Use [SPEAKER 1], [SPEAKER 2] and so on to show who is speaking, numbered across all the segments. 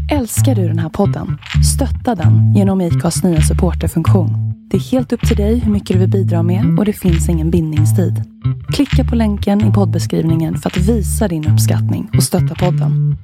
[SPEAKER 1] Älskar du den här podden? Stötta den genom IKAs nya supporterfunktion. Det är helt upp till dig hur mycket du vill bidra med och det finns ingen bindningstid. Klicka på länken i poddbeskrivningen för att visa din uppskattning och stötta podden.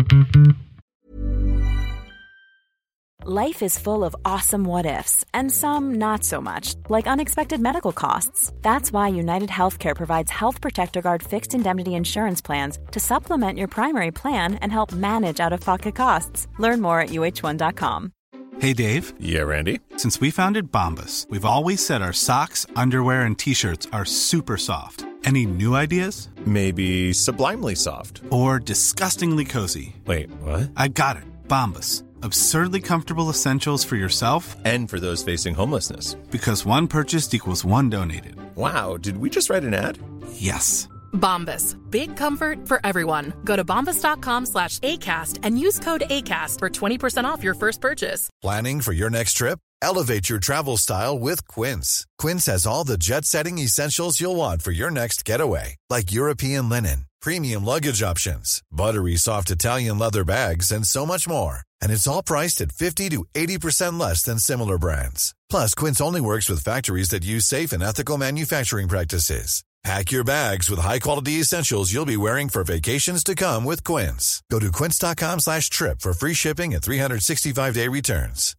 [SPEAKER 2] Life is full of awesome what-ifs, and some not so much, like unexpected medical costs. That's why United Healthcare provides Health Protector Guard fixed indemnity insurance plans to supplement your primary plan and help manage out-of-pocket costs. Learn more at uh1.com.
[SPEAKER 3] Hey, Dave.
[SPEAKER 4] Yeah, Randy.
[SPEAKER 3] Since we founded Bombas, we've always said our socks, underwear, and T-shirts are super soft. Any new ideas?
[SPEAKER 4] Maybe sublimely soft.
[SPEAKER 3] Or disgustingly cozy.
[SPEAKER 4] Wait, what?
[SPEAKER 3] I got it. Bombas. Absurdly comfortable essentials for yourself
[SPEAKER 4] And for those facing homelessness.
[SPEAKER 3] Because one purchased equals one donated.
[SPEAKER 4] Wow, did we just write an ad?
[SPEAKER 3] Yes.
[SPEAKER 5] Bombas. Big comfort for everyone. Go to bombas.com/ACAST and use code ACAST for 20% off your first purchase.
[SPEAKER 6] Planning for your next trip? Elevate your travel style with Quince. Quince has all the jet-setting essentials you'll want for your next getaway, like European linen, premium luggage options, buttery soft Italian leather bags, and so much more. And it's all priced at 50 to 80% less than similar brands. Plus, Quince only works with factories that use safe and ethical manufacturing practices. Pack your bags with high-quality essentials you'll be wearing for vacations to come with Quince. Go to quince.com/trip for free shipping and 365-day returns.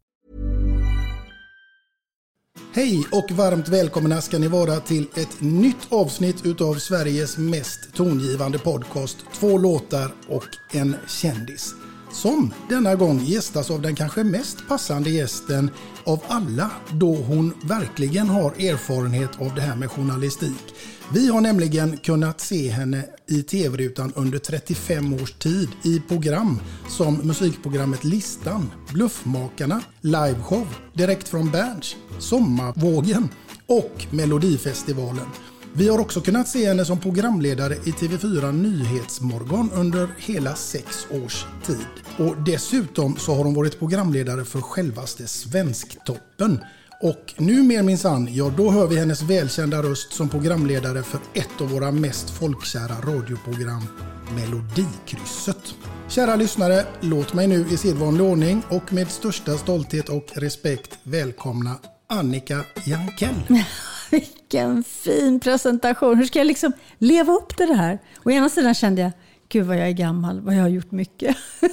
[SPEAKER 7] Hej och varmt välkomna ska ni vara till ett nytt avsnitt utav Sveriges mest tongivande podcast, 2 låtar och en kändis. Som denna gång gästas av den kanske mest passande gästen av alla, då hon verkligen har erfarenhet av det här med journalistik. Vi har nämligen kunnat se henne i tv-rutan under 35 års tid i program som musikprogrammet Listan, Bluffmakarna, Liveshow, Direkt från Berns, Sommarvågen och Melodifestivalen. Vi har också kunnat se henne som programledare i TV4 Nyhetsmorgon under hela 6 års tid. Och dessutom så har hon varit programledare för självaste Svensktoppen. Och nu mer minsann, ja då hör vi hennes välkända röst som programledare för ett av våra mest folkkära radioprogram, Melodikrysset. Kära lyssnare, låt mig nu i sedvanlig ordning och med största stolthet och respekt välkomna Annika Jankell.
[SPEAKER 8] Vilken fin presentation. Hur ska jag liksom leva upp till det här? Å ena sidan kände jag, gud vad jag är gammal, vad jag har gjort mycket.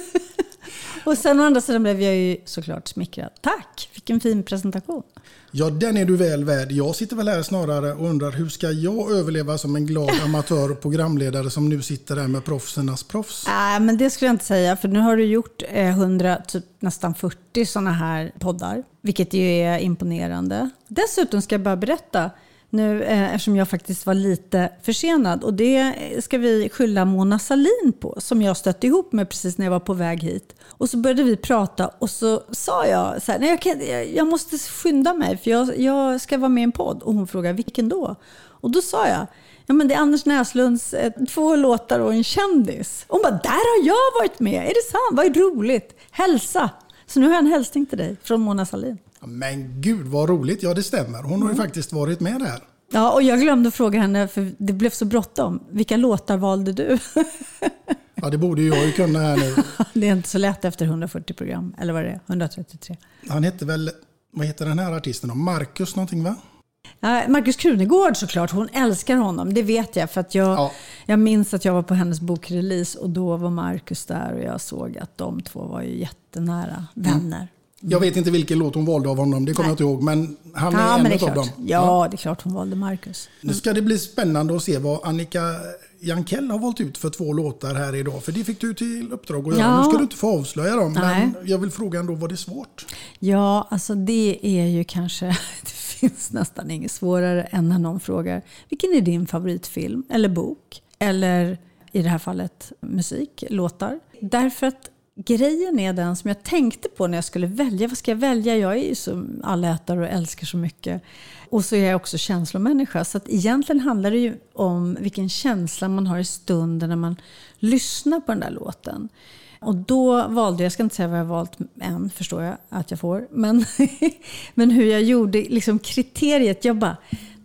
[SPEAKER 8] Och sen å andra sidan blev jag ju såklart smickrad. Tack, vilken fin presentation.
[SPEAKER 7] Ja, den är du väl värd. Jag sitter väl här snarare och undrar, hur ska jag överleva som en glad amatör och programledare som nu sitter där med proffsernas proffs?
[SPEAKER 8] Men det skulle jag inte säga, för nu har du gjort 100, typ nästan 40 sådana här poddar. Vilket ju är imponerande. Dessutom ska jag bara berätta nu, eftersom jag faktiskt var lite försenad. Och det ska vi skylla Mona Sahlin på, som jag stötte ihop med precis när jag var på väg hit. Och så började vi prata och så sa jag så här, nej, jag måste skynda mig för jag ska vara med i en podd. Och hon frågade, vilken då? Och då sa jag, ja men det är Anders Näslunds 2 låtar och en kändis. Och hon bara, där har jag varit med. Är det sant? Vad roligt. Hälsa. Så nu har jag en hälsning till dig från Mona Sahlin.
[SPEAKER 7] Men gud vad roligt, ja det stämmer. Hon har ju faktiskt varit med där.
[SPEAKER 8] Ja, och jag glömde fråga henne för det blev så bråttom. Vilka låtar valde du?
[SPEAKER 7] Ja, det borde jag ju kunna här nu.
[SPEAKER 8] Det är inte så lätt efter 140 program, eller vad det är, 133.
[SPEAKER 7] Han hette väl, vad heter den här artisten då? Marcus någonting va?
[SPEAKER 8] Ja, Marcus Krunegård såklart, hon älskar honom, det vet jag. För att jag minns att jag var på hennes bokrelease och då var Marcus där och jag såg att de 2 var ju jättenära vänner.
[SPEAKER 7] Jag vet inte vilken låt hon valde av honom, det kommer jag inte ihåg. Men han är en av dem.
[SPEAKER 8] Ja, det är klart hon valde Marcus.
[SPEAKER 7] Nu ska det bli spännande att se vad Annika Jankell har valt ut för 2 låtar här idag. För det fick du till uppdrag att göra.
[SPEAKER 8] Ja.
[SPEAKER 7] Nu ska du inte få avslöja dem.
[SPEAKER 8] Nej.
[SPEAKER 7] Men jag vill fråga ändå, var det svårt?
[SPEAKER 8] Ja, alltså det är ju kanske, det finns nästan inget svårare än när någon frågar, vilken är din favoritfilm eller bok? Eller i det här fallet musik, låtar. Därför att grejen är den som jag tänkte på när jag skulle välja. Vad ska jag välja? Jag är ju som allätare och älskar så mycket. Och så är jag också känslomänniska. Så att egentligen handlar det ju om vilken känsla man har i stunden när man lyssnar på den där låten. Och då valde jag ska inte säga vad jag valt än, förstår jag att jag får. Men hur jag gjorde liksom kriteriet, jag bara,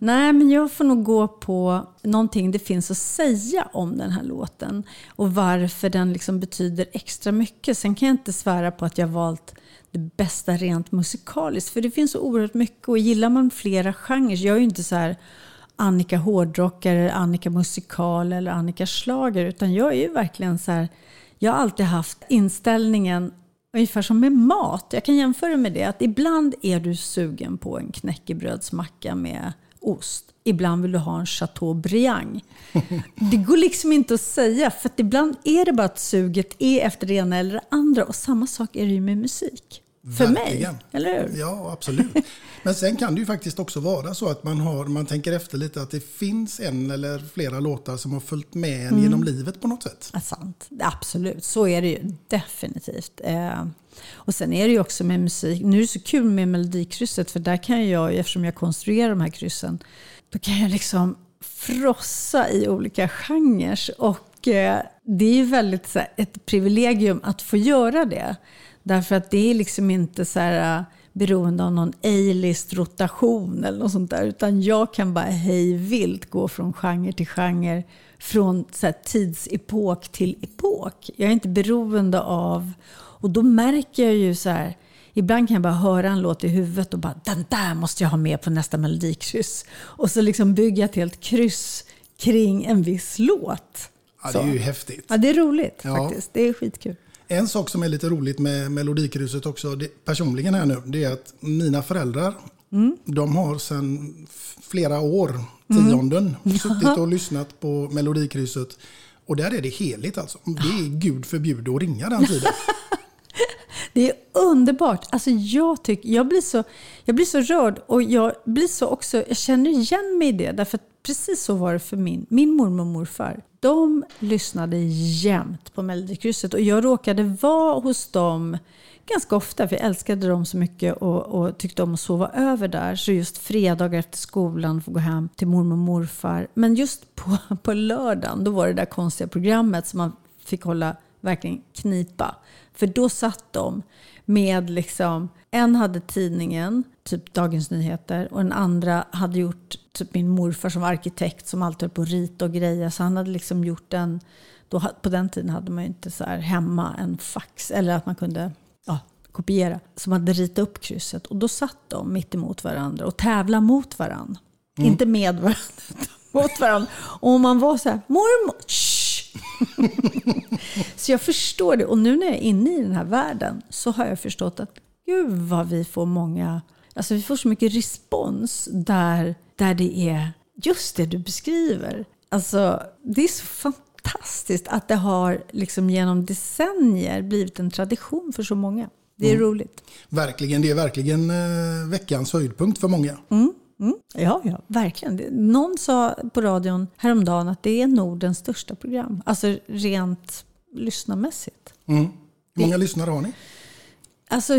[SPEAKER 8] Nej, men jag får nog gå på någonting det finns att säga om den här låten. Och varför den liksom betyder extra mycket. Sen kan jag inte svära på att jag valt det bästa rent musikaliskt. För det finns så oerhört mycket. Och gillar man flera genrer. Jag är ju inte så här Annika hårdrockare, Annika musikal eller Annika schlager. Utan jag är ju verkligen så här. Jag har alltid haft inställningen ungefär som med mat. Jag kan jämföra med det. Att ibland är du sugen på en knäckebrödsmacka med ost. Ibland vill du ha en Chateaubriand. Det går liksom inte att säga. För att ibland är det bara att suget är efter det ena eller det andra. Och samma sak är det ju med musik. För
[SPEAKER 7] Verkligen.
[SPEAKER 8] mig, eller hur?
[SPEAKER 7] Ja, absolut. Men sen kan det ju faktiskt också vara så att man tänker efter lite att det finns en eller flera låtar som har följt med en genom livet på något sätt.
[SPEAKER 8] Ja, sant. Absolut, så är det ju definitivt. Och sen är det ju också med musik. Nu är det så kul med Melodikrysset, för där kan jag, eftersom jag konstruerar de här kryssen, då kan jag liksom frossa i olika genrer. Och det är ju väldigt så här, ett privilegium att få göra det. Därför att det är liksom inte så här beroende av någon A-list rotation eller något sånt där. Utan jag kan bara hej vilt gå från genre till genre. Från så här tidsepok till epok. Jag är inte beroende av. Och då märker jag ju så här. Ibland kan jag bara höra en låt i huvudet och bara den där måste jag ha med på nästa melodikryss. Och så liksom bygga ett helt kryss kring en viss låt.
[SPEAKER 7] Ja, det är ju häftigt.
[SPEAKER 8] Ja, det är roligt faktiskt. Det är skitkul.
[SPEAKER 7] En sak som är lite roligt med Melodikrysset också, personligen här nu, det är att mina föräldrar, de har sedan flera år, tionden, suttit och lyssnat på Melodikrysset. Och där är det heligt alltså. Det är Gud förbjude att ringa den tiden.
[SPEAKER 8] Det är underbart. Alltså jag blir så rörd och jag blir så också, jag känner igen mig i det. Därför att precis så var det för min mormor och morfar. De lyssnade jämt på Melodikrysset och jag råkade vara hos dem ganska ofta, för jag älskade dem så mycket och tyckte om att sova över där. Så just fredagar efter skolan får gå hem till mormor och morfar. Men just på lördagen, då var det där konstiga programmet som man fick hålla verkligen knipa. För då satt de med liksom, en hade tidningen, typ Dagens Nyheter, och den andra hade gjort, typ min morfar som var arkitekt som alltid höll på att rita och greja. Så han hade liksom gjort på den tiden hade man ju inte så här hemma en fax eller att man kunde kopiera. Som hade ritat upp krysset. Och då satt de mitt emot varandra och tävla mot varandra. Inte med varandra, utan mot varandra. Och om man var så här, mormor, så jag förstår det. Och nu när jag är inne i den här världen så har jag förstått att gud vad vi får många, alltså vi får så mycket respons där det är just det du beskriver. Alltså det är så fantastiskt att det har liksom genom decennier blivit en tradition för så många. Det är roligt.
[SPEAKER 7] Verkligen, det är verkligen veckans höjdpunkt för många.
[SPEAKER 8] Ja, verkligen. Någon sa på radion häromdagen att det är Nordens största program. Alltså rent lyssnarmässigt.
[SPEAKER 7] Hur många lyssnare har ni?
[SPEAKER 8] Alltså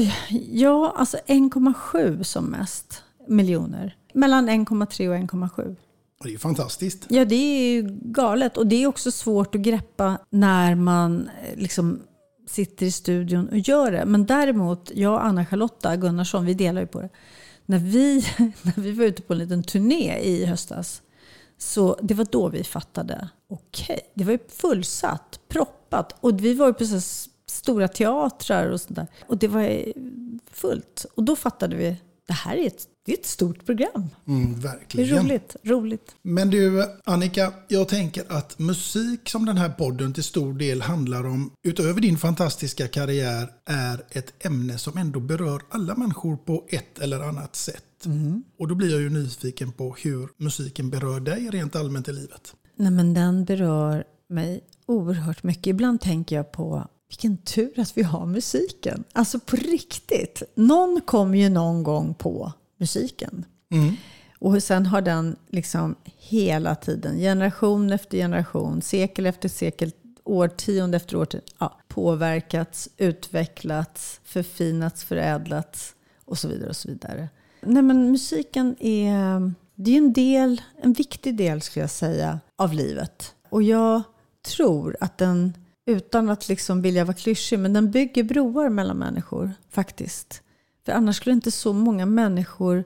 [SPEAKER 8] 1,7 som mest miljoner. Mellan 1,3 och 1,7.
[SPEAKER 7] Det är ju fantastiskt.
[SPEAKER 8] Ja, det är ju galet. Och det är också svårt att greppa när man liksom sitter i studion och gör det. Men däremot, jag och Anna-Charlotta Gunnarsson, vi delar ju på det. När vi var ute på en liten turné i höstas, så det var då vi fattade, okej, det var ju fullsatt, proppat. Och vi var ju på så stora teatrar och sånt där. Och det var fullt. Och då fattade vi, det här är ett stort program.
[SPEAKER 7] Verkligen.
[SPEAKER 8] Det är roligt.
[SPEAKER 7] Men du Annika, jag tänker att musik som den här podden till stor del handlar om, utöver din fantastiska karriär, är ett ämne som ändå berör alla människor på ett eller annat sätt. Och då blir jag ju nyfiken på hur musiken berör dig rent allmänt i livet.
[SPEAKER 8] Nej, men den berör mig oerhört mycket. Ibland tänker jag på vilken tur att vi har musiken. Alltså på riktigt. Någon kom ju någon gång på musiken. Och sen har den liksom hela tiden, generation efter generation, sekel efter sekel, årtionde efter årtionde, påverkats, utvecklats, förfinats, förädlats och så vidare och så vidare. Nej, men musiken det är en viktig del skulle jag säga av livet. Och jag tror att den, utan att liksom vilja vara klyschig, men den bygger broar mellan människor faktiskt. För annars skulle inte så många människor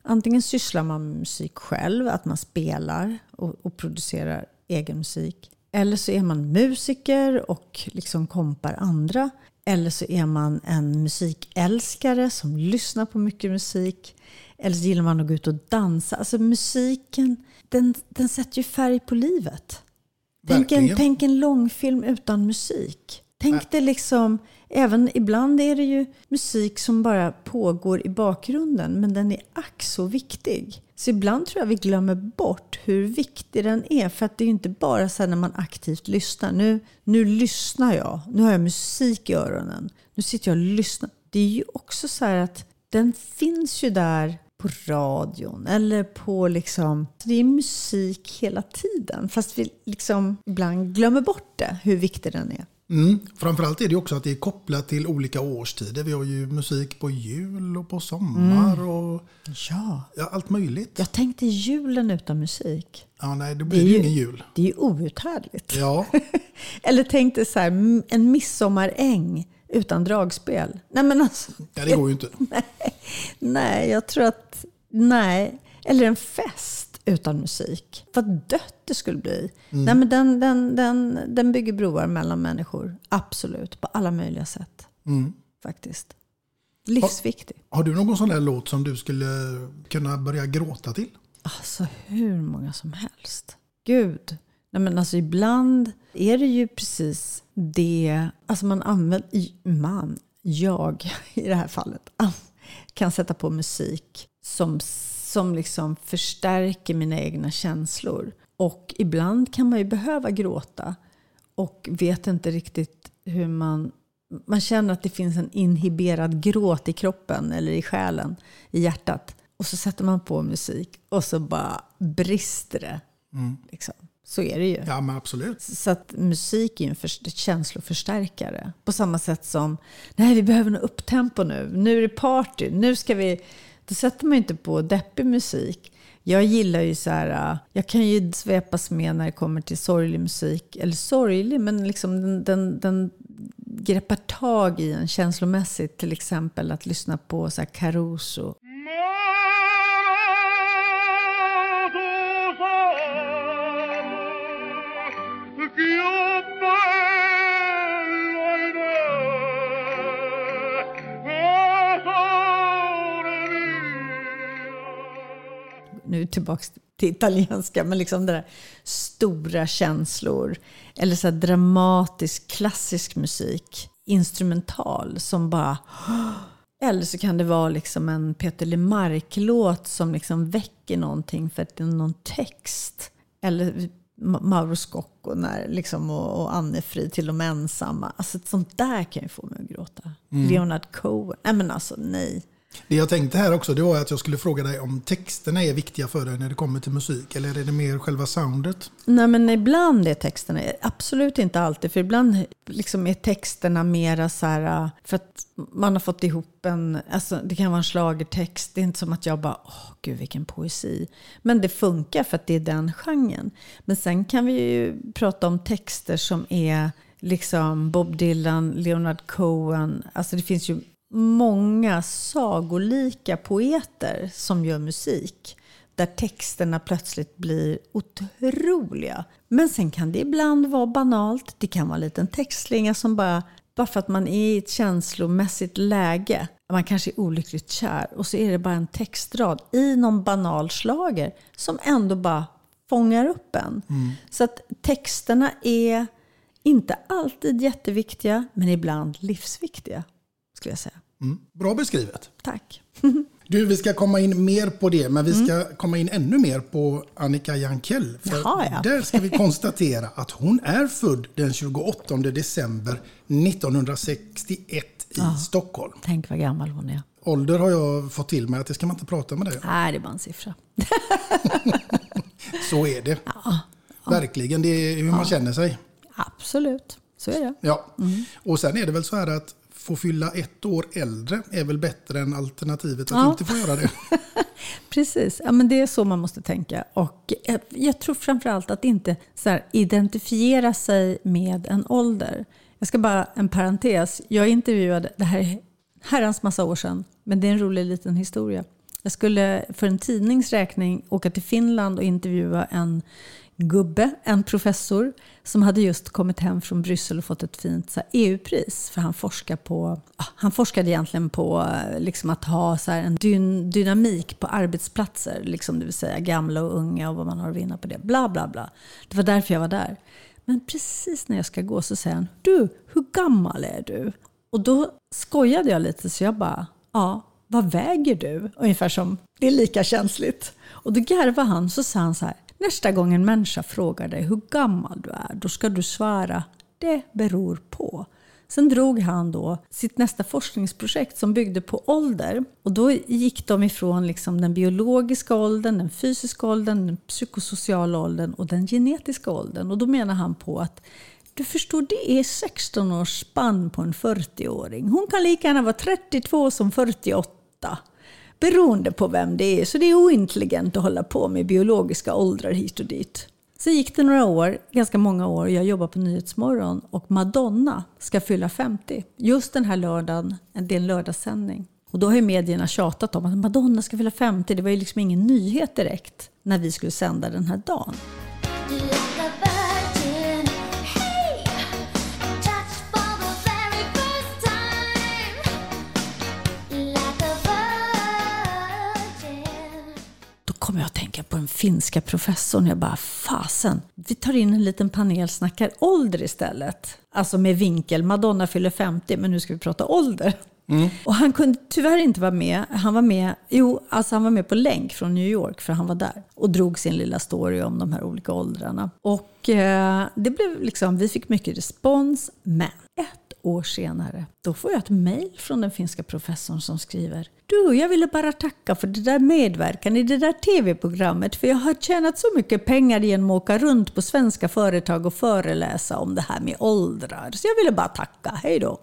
[SPEAKER 8] Antingen sysslar man med musik själv, att man spelar och producerar egen musik. Eller så är man musiker och liksom kompar andra. Eller så är man en musikälskare som lyssnar på mycket musik. Eller så gillar man att gå ut och dansa. Alltså musiken, den sätter ju färg på livet. Tänk en långfilm utan musik. Tänk det liksom, även ibland är det ju musik som bara pågår i bakgrunden. Men den är ack så viktig. Så ibland tror jag vi glömmer bort hur viktig den är. För att det är ju inte bara så här när man aktivt lyssnar. Nu lyssnar jag. Nu har jag musik i öronen. Nu sitter jag och lyssnar. Det är ju också så här att den finns ju där på radion. Eller på liksom... Det är musik hela tiden. Fast vi liksom ibland glömmer bort det. Hur viktig den är.
[SPEAKER 7] Framförallt är det också att det är kopplat till olika årstider. Vi har ju musik på jul och på sommar och allt möjligt.
[SPEAKER 8] Jag tänkte julen utan musik.
[SPEAKER 7] Ja, nej, då blir det ju ingen jul.
[SPEAKER 8] Det är ju outhärdligt.
[SPEAKER 7] Ja.
[SPEAKER 8] Eller tänkte så här, en midsommaräng utan dragspel. Nej, men alltså,
[SPEAKER 7] ja, det går ju inte.
[SPEAKER 8] Nej, jag tror att... Nej. Eller en fest utan musik. Vad dött det skulle bli. Nej, men den bygger broar mellan människor. Absolut. På alla möjliga sätt. Faktiskt. Livsviktig.
[SPEAKER 7] Har du någon sån där låt som du skulle kunna börja gråta till?
[SPEAKER 8] Alltså hur många som helst. Gud. Nej, men alltså ibland är det ju precis det. Alltså jag i det här fallet kan sätta på musik som liksom förstärker mina egna känslor. Och ibland kan man ju behöva gråta. Och vet inte riktigt hur man känner att det finns en inhiberad gråt i kroppen eller i själen, i hjärtat. Och så sätter man på musik och så bara brister det. Liksom. Så är det ju.
[SPEAKER 7] Ja, men absolut.
[SPEAKER 8] Så att musik är ju en känsloförstärkare. På samma sätt som, nej, vi behöver något upptempo nu. Nu är det party. Nu ska vi... Då sätter man inte på deppig musik. Jag gillar ju så här... Jag kan ju svepas med när det kommer till sorglig musik. Eller sorglig, men liksom den greppar tag i en känslomässigt. Till exempel att lyssna på så här Caruso. Nu tillbaka till italienska, men liksom det där stora känslor eller så här dramatisk klassisk musik, instrumental som bara, eller så kan det vara liksom en Peter Lemark-låt som liksom väcker någonting för att det är någon text, eller Mauro Scocco när liksom, och Anne-Frid till de ensamma, alltså ett sånt där kan ju få mig att gråta. Leonard Cohen, nej men alltså nej.
[SPEAKER 7] Det jag tänkte här också, det var att jag skulle fråga dig om texterna är viktiga för dig när det kommer till musik. Eller är det mer själva soundet?
[SPEAKER 8] Nej, men ibland är texterna, absolut inte alltid. För ibland liksom är texterna mera så här, för att man har fått ihop alltså det kan vara en schlagertext. Det är inte som att jag bara, gud vilken poesi. Men det funkar för att det är den genren. Men sen kan vi ju prata om texter som är liksom Bob Dylan, Leonard Cohen. Alltså det finns ju många sagolika poeter som gör musik där texterna plötsligt blir otroliga. Men sen kan det ibland vara banalt. Det kan vara en liten textslinga som bara för att man är i ett känslomässigt läge, man kanske är olyckligt kär, och så är det bara en textrad i någon banal slager som ändå bara fångar upp en. Så att texterna är inte alltid jätteviktiga, men ibland livsviktiga, skulle jag säga.
[SPEAKER 7] Bra beskrivet.
[SPEAKER 8] Tack.
[SPEAKER 7] Du, vi ska komma in mer på det, men vi ska komma in ännu mer på Annika Jahnkell. För där ska vi konstatera att hon är född den 28 december 1961 i Stockholm.
[SPEAKER 8] Tänk vad gammal hon är.
[SPEAKER 7] Ålder har jag fått till mig att det ska man inte prata med dig.
[SPEAKER 8] Nej, det är bara en siffra.
[SPEAKER 7] Så är det. Ja. Verkligen, det är hur man känner sig.
[SPEAKER 8] Absolut, så är det.
[SPEAKER 7] Ja. Och sen är det väl så här att få fylla 1 år äldre är väl bättre än alternativet att inte få göra det.
[SPEAKER 8] Precis, ja, men det är så man måste tänka. Och jag tror framförallt att inte så här, identifiera sig med en ålder. Jag ska bara en parentes. Jag intervjuade, det här är herrans massa år sedan, men det är en rolig liten historia. Jag skulle för en tidningsräkning åka till Finland och intervjua en gubbe, en professor som hade just kommit hem från Bryssel och fått ett fint så här, EU-pris. För han forskade egentligen på liksom, att ha så här, en dynamik på arbetsplatser. Liksom, det vill säga gamla och unga och vad man har att vinna på det. Bla bla bla. Det var därför jag var där. Men precis när jag ska gå så säger han, du, hur gammal är du? Och då skojade jag lite så jag bara, ja, vad väger du? Ungefär som, det är lika känsligt. Och då garvade han så sa han så här, nästa gång en människa frågar dig hur gammal du är, då ska du svara, det beror på. Sen drog han då sitt nästa forskningsprojekt som byggde på ålder. Och då gick de ifrån liksom den biologiska åldern, den fysiska åldern, den psykosociala åldern och den genetiska åldern. Och då menar han på att du förstår, det är 16 års spann på en 40-åring. Hon kan lika gärna vara 32 som 48. Beroende på vem det är. Så det är ointelligent att hålla på med biologiska åldrar hit och dit. Så gick det några år, ganska många år. Jag jobbar på Nyhetsmorgon och Madonna ska fylla 50. Just den här lördagen, det är en lördagssändning. Och då har ju medierna tjatat om att Madonna ska fylla 50. Det var ju liksom ingen nyhet direkt när vi skulle sända den här dagen. Kommer jag att tänka på den finska professorn. Jag bara, fasen. Vi tar in en liten panel, snackar ålder istället. Alltså med vinkel. Madonna fyller 50, men nu ska vi prata ålder. Mm. Och han kunde tyvärr inte vara med. Han var med på länk från New York, för han var där. Och drog sin lilla story om de här olika åldrarna. Och det blev liksom, vi fick mycket respons. Men 1 år senare, då får jag ett mejl från den finska professorn som skriver: du, jag ville bara tacka för det där medverkan i det där tv-programmet, för jag har tjänat så mycket pengar genom att åka runt på svenska företag och föreläsa om det här med åldrar. Så jag ville bara tacka, hej då.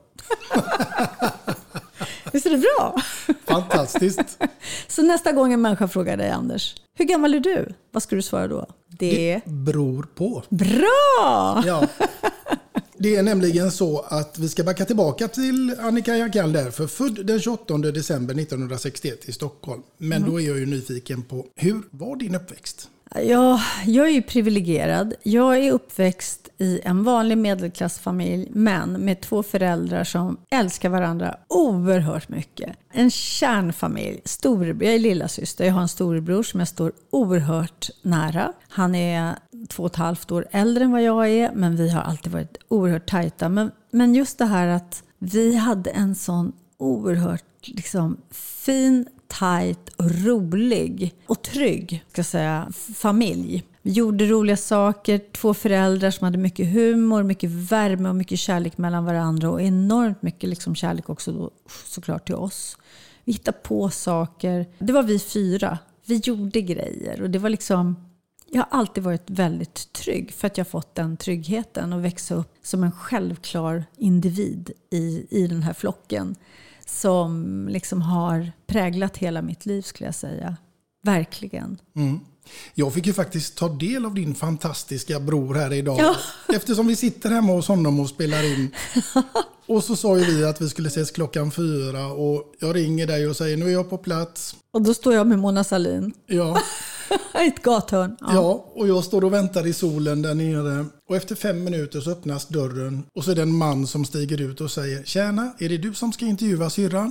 [SPEAKER 8] Visst är det bra?
[SPEAKER 7] Fantastiskt.
[SPEAKER 8] Så nästa gång en människa frågar dig, Anders, hur gammal är du? Vad ska du svara då?
[SPEAKER 7] Det beror på.
[SPEAKER 8] Bra!
[SPEAKER 7] Ja. Det är nämligen så att vi ska backa tillbaka till Annika Jagall där, för född den 28 december 1961 i Stockholm. Men då är jag ju nyfiken på, hur var din uppväxt?
[SPEAKER 8] Ja, jag är ju privilegierad. Jag är uppväxt i en vanlig medelklassfamilj, men med 2 föräldrar som älskar varandra oerhört mycket. En kärnfamilj. Jag är lilla syster. Jag har en storebror som jag står oerhört nära. Han är 2,5 år äldre än vad jag är, men vi har alltid varit oerhört tajta. Men just det här att vi hade en sån oerhört liksom fin, tajt och rolig och trygg, ska jag säga, familj. Vi gjorde roliga saker, 2 föräldrar som hade mycket humor, mycket värme och mycket kärlek mellan varandra, och enormt mycket liksom kärlek också då, såklart till oss. Vi hittade på saker. Det var vi 4. Vi gjorde grejer, och det var liksom, jag har alltid varit väldigt trygg för att jag fått den tryggheten och växa upp som en självklar individ i den här flocken som liksom har präglat hela mitt liv, skulle jag säga. Verkligen.
[SPEAKER 7] Mm. Jag fick ju faktiskt ta del av din fantastiska bror här idag.
[SPEAKER 8] Ja.
[SPEAKER 7] Eftersom vi sitter hemma hos honom och spelar in. Och så sa ju vi att vi skulle ses 4:00 och jag ringer dig och säger, nu är jag på plats.
[SPEAKER 8] Och då står jag med Mona Sahlin.
[SPEAKER 7] Ja.
[SPEAKER 8] Ett gathörn.
[SPEAKER 7] Ja, och jag står och väntar i solen där nere. Och efter 5 minuter så öppnas dörren. Och så är det en man som stiger ut och säger, tjena, är det du som ska intervjua syrran?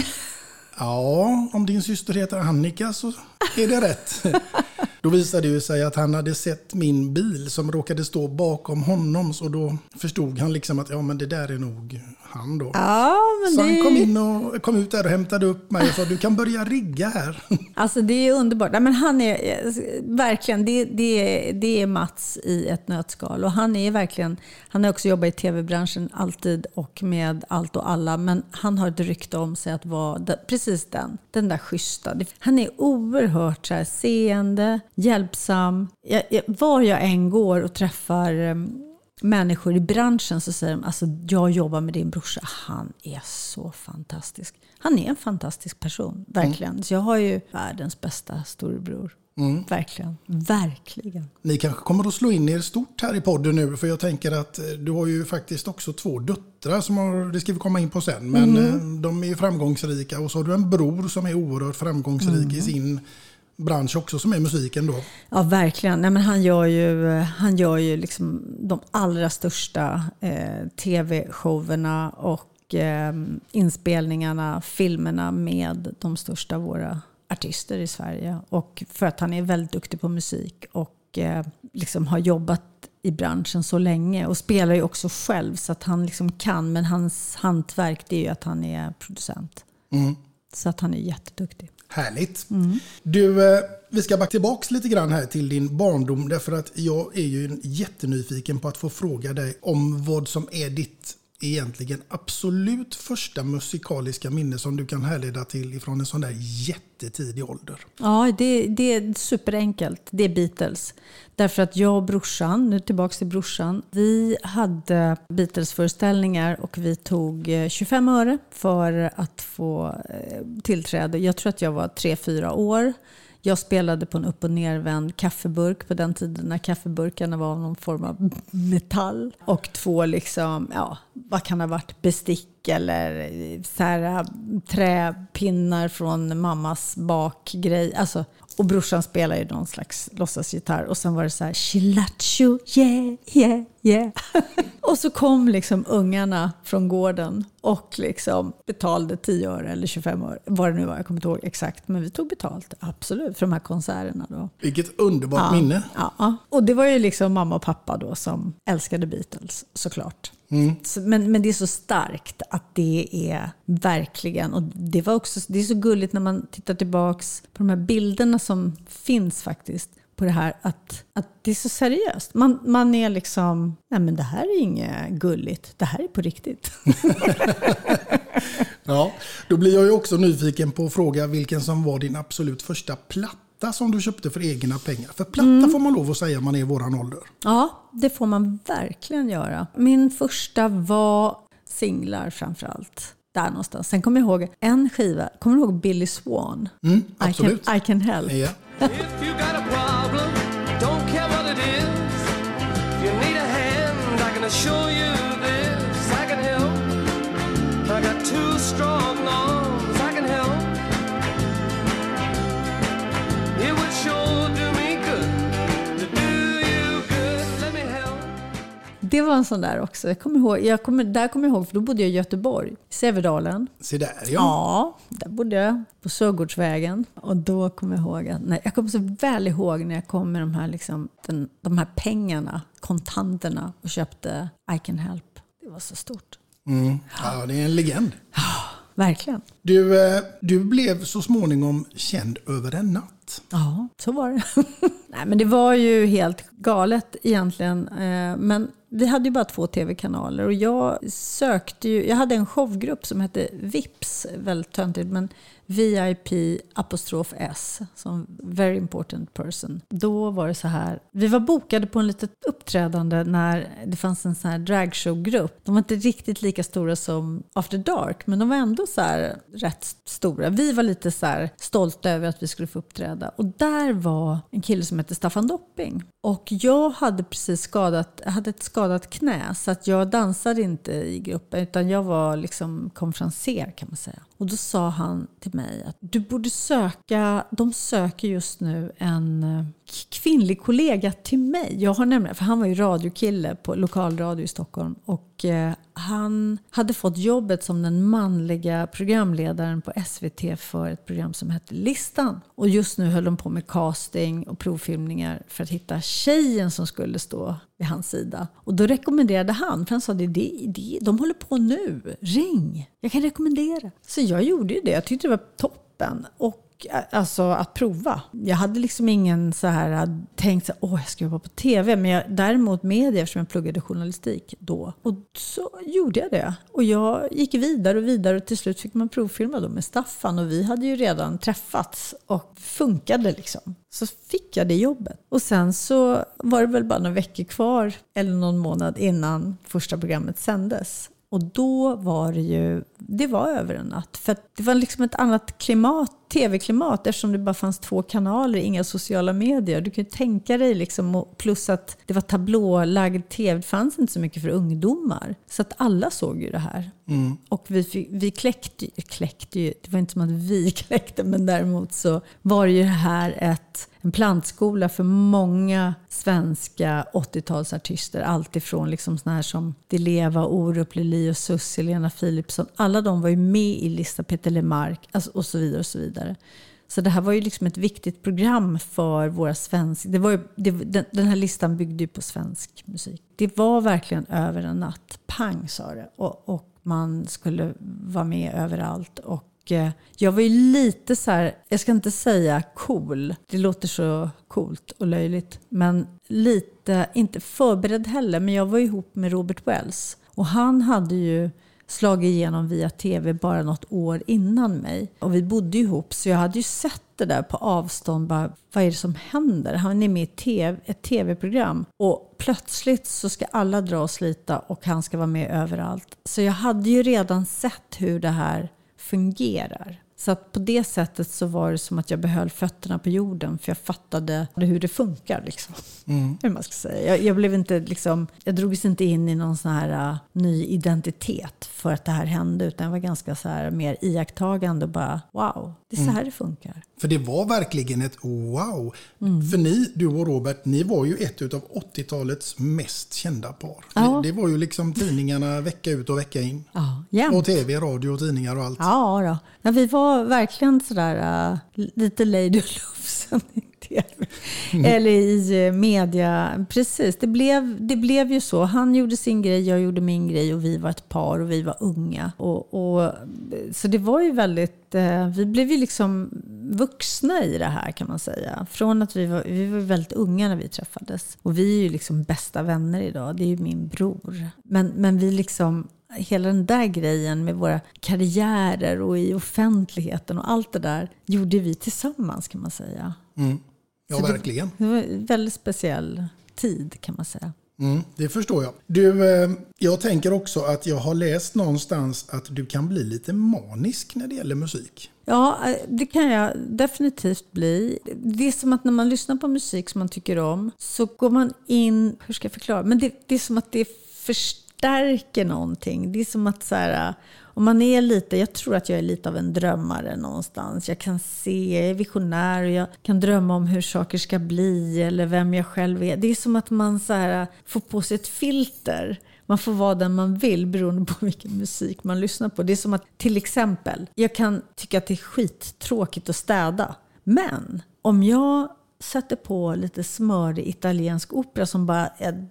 [SPEAKER 7] Ja, om din syster heter Annika så är det rätt. Då visade det ju sig att han hade sett min bil som råkade stå bakom honom. Så då förstod han liksom att ja, men det där är nog han då.
[SPEAKER 8] Ja, men
[SPEAKER 7] så han kom in och kom ut där och hämtade upp mig och sa, du kan börja rigga här.
[SPEAKER 8] Alltså det är underbart. Nej, men han är verkligen, det är Mats i ett nötskal. Och han är verkligen, han har också jobbat i tv-branschen alltid och med allt och alla. Men han har ett rykte om sig att vara precis den där schyssta. Han är oerhört så här, seende, hjälpsam. Var jag än går och träffar människor i branschen så säger de, alltså jag jobbar med din brorsa, han är så fantastisk. Han är en fantastisk person, verkligen. Så jag har ju världens bästa storebror. Verkligen.
[SPEAKER 7] Ni kanske kommer att slå in er stort här i podden nu, för jag tänker att du har ju faktiskt också 2 döttrar som det ska vi komma in på sen, men de är ju framgångsrika, och så har du en bror som är oerhört framgångsrik i sin bransch också, som är musiken då.
[SPEAKER 8] Ja, verkligen. Nej, men han gör ju liksom de allra största tv-showerna och inspelningarna, filmerna med de största av våra artister i Sverige. Och för att han är väldigt duktig på musik och liksom har jobbat i branschen så länge och spelar ju också själv, så att han liksom kan, men hans hantverk, det är ju att han är producent. Så att han är jätteduktig.
[SPEAKER 7] Härligt. Du, vi ska backa tillbaka lite grann här till din barndom, därför att jag är ju jättenyfiken på att få fråga dig om vad som är ditt egentligen absolut första musikaliska minne som du kan härleda till ifrån en sån där jättetidig ålder.
[SPEAKER 8] Ja, det är superenkelt. Det är Beatles. Därför att jag och brorsan, nu tillbaka till brorsan, vi hade Beatles-föreställningar och vi tog 25 öre för att få tillträde. Jag tror att jag var 3-4 år. Jag spelade på en upp- och nervänd kaffeburk på den tiden när kaffeburkarna var någon form av metall. Och 2 liksom, ja, vad kan det ha varit, bestick eller så här, träpinnar från mammas bakgrej. Alltså, och brorsan spelade ju någon slags låtsasgitarr. Och sen var det så här, Chilacho, yeah, yeah, yeah. Och så kom liksom ungarna från gården och liksom betalade 10 öre eller 25 öre. Vad det nu var, jag kommer inte ihåg exakt. Men vi tog betalt, absolut, för de här konserterna då.
[SPEAKER 7] Vilket underbart minne.
[SPEAKER 8] Ja, och det var ju liksom mamma och pappa då som älskade Beatles, såklart. Men det är så starkt att det är verkligen, och det är så gulligt när man tittar tillbaks på de här bilderna som finns faktiskt på det här, att det är så seriöst. Man är liksom, nej men det här är inget gulligt, det här är på riktigt.
[SPEAKER 7] Ja, då blir jag ju också nyfiken på att fråga vilken som var din absolut första platta som du köpte för egna pengar. För platta får man lov att säga man är i våran ålder.
[SPEAKER 8] Ja, det får man verkligen göra. Min första var singlar framförallt. Där någonstans. Sen kommer jag ihåg en skiva. Kommer du ihåg Billy Swan?
[SPEAKER 7] Absolut.
[SPEAKER 8] I can help.
[SPEAKER 7] Ja.
[SPEAKER 9] If you got a problem, don't care what it is. If you need a hand, I can assure you this. I can help. I got 2 strong arms. I can help. It would sure do me good to do you good. Let me help.
[SPEAKER 8] Det var en sån där också. Jag kommer ihåg, för då bodde jag i Göteborg, Sävedalen.
[SPEAKER 7] Se där, ja.
[SPEAKER 8] Ja, där bodde jag på Sörgårdsvägen. Och då kommer jag ihåg jag kommer så väl ihåg när jag kom med de här, liksom, de här pengarna, kontanterna, och köpte I can help. Det var så stort.
[SPEAKER 7] Ja, det är en legend.
[SPEAKER 8] Ja, verkligen.
[SPEAKER 7] Du blev så småningom känd över en natt.
[SPEAKER 8] Ja, så var det. Nej, men det var ju helt galet egentligen. Men vi hade ju bara 2 tv-kanaler och jag hade en showgrupp som hette Vips, väldigt töntigt, men VIP''S som very important person. Då var det så här, vi var bokade på en litet uppträdande när det fanns en sån här dragshowgrupp. De var inte riktigt lika stora som After Dark, men de var ändå så här rätt stora. Vi var lite så här stolta över att vi skulle få uppträda. Och där var en kille som hette Staffan Dopping. Och jag hade precis ett skadat knä, så att jag dansade inte i gruppen, utan jag var liksom konferenser, kan man säga. Och då sa han till mig att du borde de söker just nu en kvinnlig kollega till mig. Jag har nämligen, för han var ju radiokille på lokalradio i Stockholm, och han hade fått jobbet som den manliga programledaren på SVT för ett program som hette Listan. Och just nu höll de på med casting och provfilmningar för att hitta tjejen som skulle stå vid hans sida. Och då rekommenderade han, för han sa de håller på nu, ring, jag kan rekommendera. Så jag gjorde ju det, jag tyckte det var toppen. Och alltså att prova. Jag hade liksom ingen så här tänkt så jag ska jobba på tv, men däremot media, eftersom jag pluggade journalistik då. Och så gjorde jag det. Och jag gick vidare och till slut fick man provfilma då med Staffan, och vi hade ju redan träffats och funkade liksom. Så fick jag det jobbet. Och sen så var det väl bara några veckor kvar eller någon månad innan första programmet sändes. Och då var det var över en natt. För det var liksom ett annat klimat tv-klimat eftersom det bara fanns 2 kanaler, inga sociala medier. Du kan ju tänka dig liksom, plus att det var tablålagd tv, det fanns inte så mycket för ungdomar. Så att alla såg ju det här. Och vi kläckte ju, det var inte som att vi kläckte, men däremot så var ju det här en plantskola för många svenska 80-talsartister. Alltifrån liksom såna här som Di Leva, Orup, Lili och Susie, Lena Philipsson. Alla de var ju med i listan, Peter Lemark alltså, och så vidare och så vidare. Så det här var ju liksom ett viktigt program för våra svenska. Den här listan byggde ju på svensk musik. Det var verkligen över en natt. Pang sa det. Och man skulle vara med överallt. Och jag var ju lite så här, jag ska inte säga cool. Det låter så coolt och löjligt. Men lite, inte förberedd heller. Men jag var ihop med Robert Wells. Och han hade ju slagit igenom via tv bara något år innan mig. Och vi bodde ihop, så jag hade ju sett det där på avstånd. Bara, vad är det som händer? Han är med i ett tv-program. Och plötsligt så ska alla dra och slita och han ska vara med överallt. Så jag hade ju redan sett hur det här fungerar. Så att på det sättet så var det som att jag behöll fötterna på jorden. För jag fattade hur det funkar liksom. Hur man ska säga. Jag blev inte liksom, jag drogs inte in i någon sån här ny identitet för att det här hände. Utan jag var ganska så här mer iakttagande och bara wow, det är så här det funkar.
[SPEAKER 7] För det var verkligen ett wow. För du och Robert, ni var ju ett av 80-talets mest kända par.
[SPEAKER 8] Ja.
[SPEAKER 7] Det var ju liksom tidningarna vecka ut och vecka in.
[SPEAKER 8] Ja, jämt.
[SPEAKER 7] Och tv, radio och tidningar och allt.
[SPEAKER 8] Ja då. Ja, vi var verkligen sådär lite Lady Lufsen i tv. Eller i media. Precis, det blev ju så. Han gjorde sin grej, jag gjorde min grej och vi var ett par och vi var unga. Och så det var ju väldigt, vi blev ju liksom vuxna i det här kan man säga. Från att vi var väldigt unga när vi träffades. Och vi är ju liksom bästa vänner idag, det är ju min bror. Men vi liksom, hela den där grejen med våra karriärer och i offentligheten och allt det där gjorde vi tillsammans kan man säga.
[SPEAKER 7] Ja, verkligen.
[SPEAKER 8] Det var en väldigt speciell tid kan man säga.
[SPEAKER 7] Det förstår jag. Jag tänker också att jag har läst någonstans att du kan bli lite manisk när det gäller musik.
[SPEAKER 8] Ja, det kan jag definitivt bli. Det är som att när man lyssnar på musik som man tycker om så går man in, hur ska jag förklara? Men det är som att det förstärker någonting. Det är som att så här, om man är lite, jag tror att jag är lite av en drömmare någonstans. Jag kan se, jag är visionär och jag kan drömma om hur saker ska bli eller vem jag själv är. Det är som att man så här, får på sig ett filter. Man får vara den man vill beroende på vilken musik man lyssnar på. Det är som att, till exempel, jag kan tycka att det är skittråkigt att städa. Men om jag sätter på lite smörig italiensk opera som bara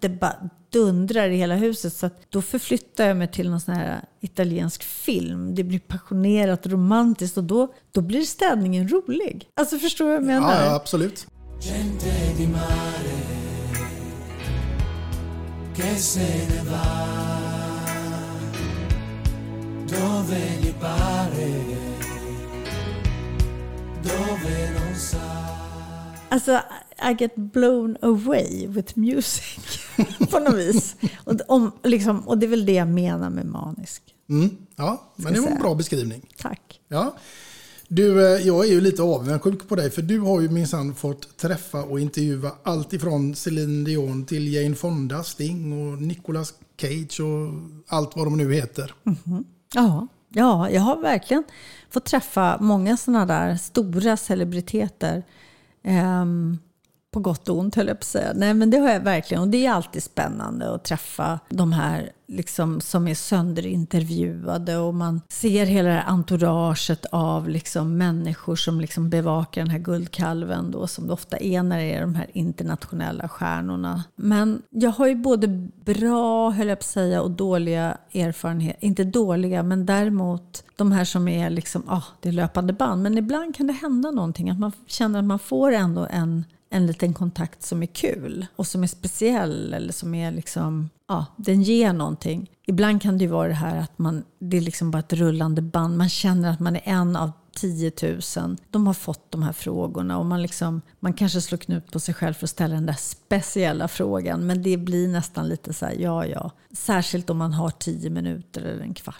[SPEAKER 8] dundrar i hela huset, så att då förflyttar jag mig till någon sån här italiensk film. Det blir passionerat, romantiskt och då blir städningen rolig. Alltså förstår du vad jag menar?
[SPEAKER 7] Ja, absolut.
[SPEAKER 9] Gente di mare che se ne va dove gli pare dove non sa.
[SPEAKER 8] Alltså, I get blown away with music på något vis. Och det är väl det jag menar med manisk.
[SPEAKER 7] Ja, men det var en bra beskrivning.
[SPEAKER 8] Tack.
[SPEAKER 7] Ja. Jag är ju lite avundsjuk på dig, för du har ju minsann fått träffa och intervjua allt ifrån Celine Dion till Jane Fonda, Sting och Nicolas Cage och allt vad de nu heter.
[SPEAKER 8] Ja, jag har verkligen fått träffa många sådana där stora celebriteter. På gott och ont höll jag på att säga. Nej, men det har jag verkligen. Och det är alltid spännande att träffa de här liksom, som är sönderintervjuade. Och man ser hela det här entouraget av liksom, människor som liksom, bevakar den här guldkalven. Då, som det ofta är när det är de här internationella stjärnorna. Men jag har ju både bra, höll jag på att säga, och dåliga erfarenheter. Inte dåliga, men däremot de här som är liksom, det är löpande band. Men ibland kan det hända någonting. Att man känner att man får ändå en liten kontakt som är kul och som är speciell eller som är liksom, den ger någonting. Ibland kan det ju vara det här att det är liksom bara ett rullande band. Man känner att man är en av 10 000. De har fått de här frågorna och man kanske slår knut på sig själv för att ställa den där speciella frågan. Men det blir nästan lite så här, ja. Särskilt om man har 10 minuter eller en kvart.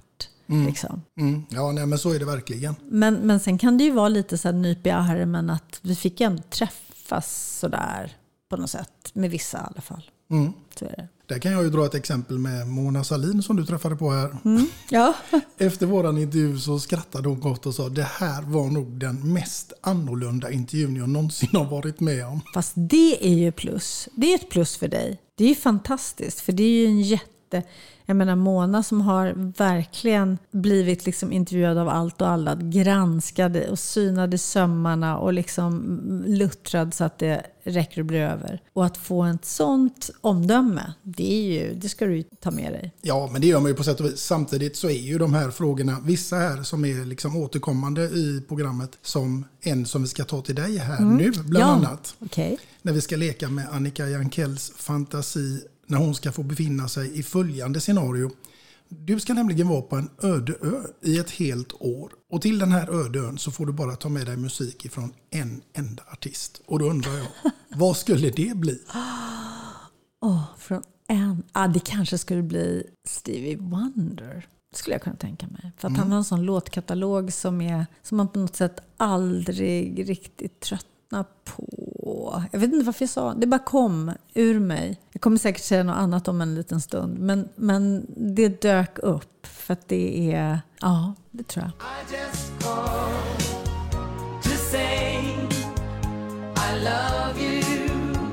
[SPEAKER 8] Liksom.
[SPEAKER 7] Ja, nej, men så är det verkligen.
[SPEAKER 8] Men sen kan det ju vara lite så här nyp i armen att vi fick ändå träffas sådär på något sätt. Med vissa i alla fall. Så är det.
[SPEAKER 7] Där kan jag ju dra ett exempel med Mona Sahlin som du träffade på här.
[SPEAKER 8] Ja.
[SPEAKER 7] Efter våran intervju så skrattade hon gott och sa det här var nog den mest annorlunda intervjun jag någonsin har varit med om.
[SPEAKER 8] Fast det är ju plus. Det är ett plus för dig. Det är ju fantastiskt för det är ju en jag menar Mona som har verkligen blivit liksom intervjuad av allt och alla, granskade och synade sömmarna och liksom luttrad så att det räcker och blir över. Och att få ett sånt omdöme, det ska du ju ta med dig.
[SPEAKER 7] Ja, men det gör man ju på sätt och vis. Samtidigt så är ju de här frågorna, vissa här som är liksom återkommande i programmet, som en som vi ska ta till dig här nu bland annat.
[SPEAKER 8] Okay.
[SPEAKER 7] När vi ska leka med Annika Jankells fantasi när hon ska få befinna sig i följande scenario. Du ska nämligen vara på en öde ö i ett helt år. Och till den här öde ön så får du bara ta med dig musik ifrån en enda artist. Och då undrar jag, vad skulle det bli?
[SPEAKER 8] Från en? Det kanske skulle bli Stevie Wonder. Skulle jag kunna tänka mig. För att han har en sån låtkatalog som man på något sätt aldrig riktigt tröttnar på. Jag vet inte varför jag sa. Det bara kom ur mig. Jag kommer säkert säga något annat om en liten stund. Men det dök upp. För att det är... Ja, det tror jag.
[SPEAKER 9] I just called to say I love you.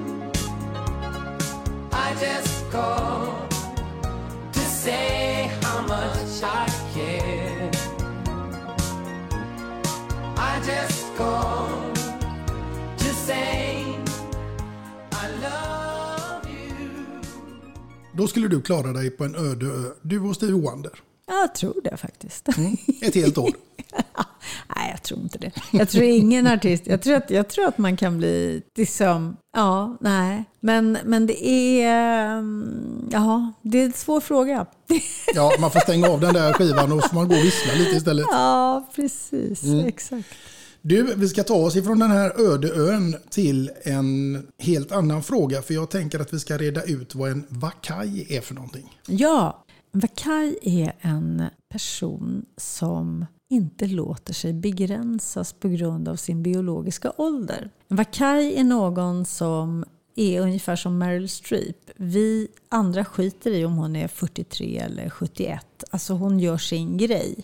[SPEAKER 9] I just called to say how much I care. I just called to say I love you.
[SPEAKER 7] Då skulle du klara dig på en öde ö. Du och Stevie Wonder.
[SPEAKER 8] Jag tror det faktiskt.
[SPEAKER 7] Ett helt år.
[SPEAKER 8] Nej, jag tror inte det. Jag tror ingen artist. Jag tror att man kan bli liksom... Ja, nej. Men det är... det är en svår fråga.
[SPEAKER 7] Ja, man får stänga av den där skivan och så får man gå och vissla lite istället.
[SPEAKER 8] Ja, precis. Exakt.
[SPEAKER 7] Du, vi ska ta oss ifrån den här öde ön till en helt annan fråga. För jag tänker att vi ska reda ut vad en vakaj är för någonting.
[SPEAKER 8] Ja, en vakaj är en person som inte låter sig begränsas på grund av sin biologiska ålder. En vakaj är någon som är ungefär som Meryl Streep. Vi andra skiter i om hon är 43 eller 71. Alltså hon gör sin grej.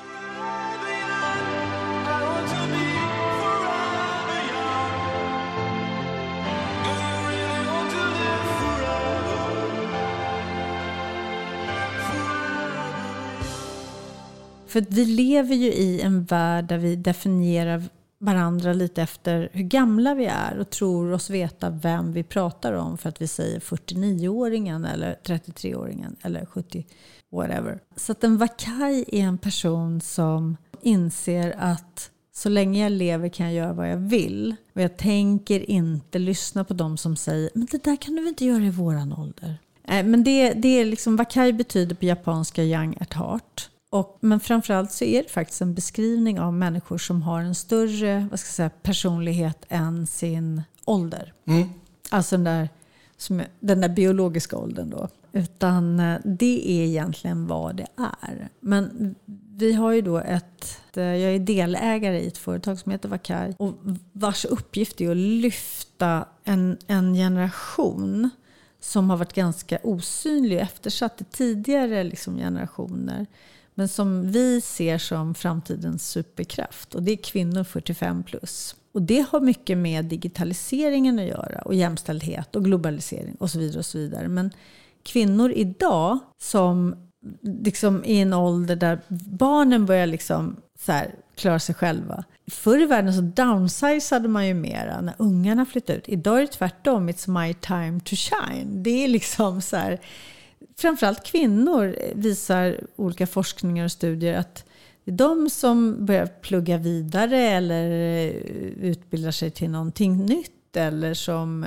[SPEAKER 8] För att vi lever ju i en värld där vi definierar varandra lite efter hur gamla vi är och tror oss veta vem vi pratar om för att vi säger 49-åringen eller 33-åringen eller 70 whatever. Så att en vakaj är en person som inser att så länge jag lever kan jag göra vad jag vill. Och jag tänker inte lyssna på dem som säger men det där kan du väl inte göra i våran ålder. Men det är liksom, vakaj betyder på japanska young at heart. Men framförallt så är det faktiskt en beskrivning av människor som har en större personlighet än sin ålder. Alltså den där biologiska åldern då. Utan det är egentligen vad det är. Men vi har ju då jag är delägare i ett företag som heter Vakaj. Och vars uppgift är att lyfta en generation som har varit ganska osynlig och eftersatt i tidigare liksom generationer. Men som vi ser som framtidens superkraft. Och det är kvinnor 45 plus. Och det har mycket med digitaliseringen att göra. Och jämställdhet och globalisering och så vidare och så vidare. Men kvinnor idag som liksom i en ålder där barnen börjar liksom så här klara sig själva. Förr i världen så downsizade man ju mera när ungarna flyttade ut. Idag är det tvärtom. It's my time to shine. Det är liksom så här... Framförallt kvinnor visar olika forskningar och studier att det är de som börjar plugga vidare eller utbildar sig till någonting nytt eller som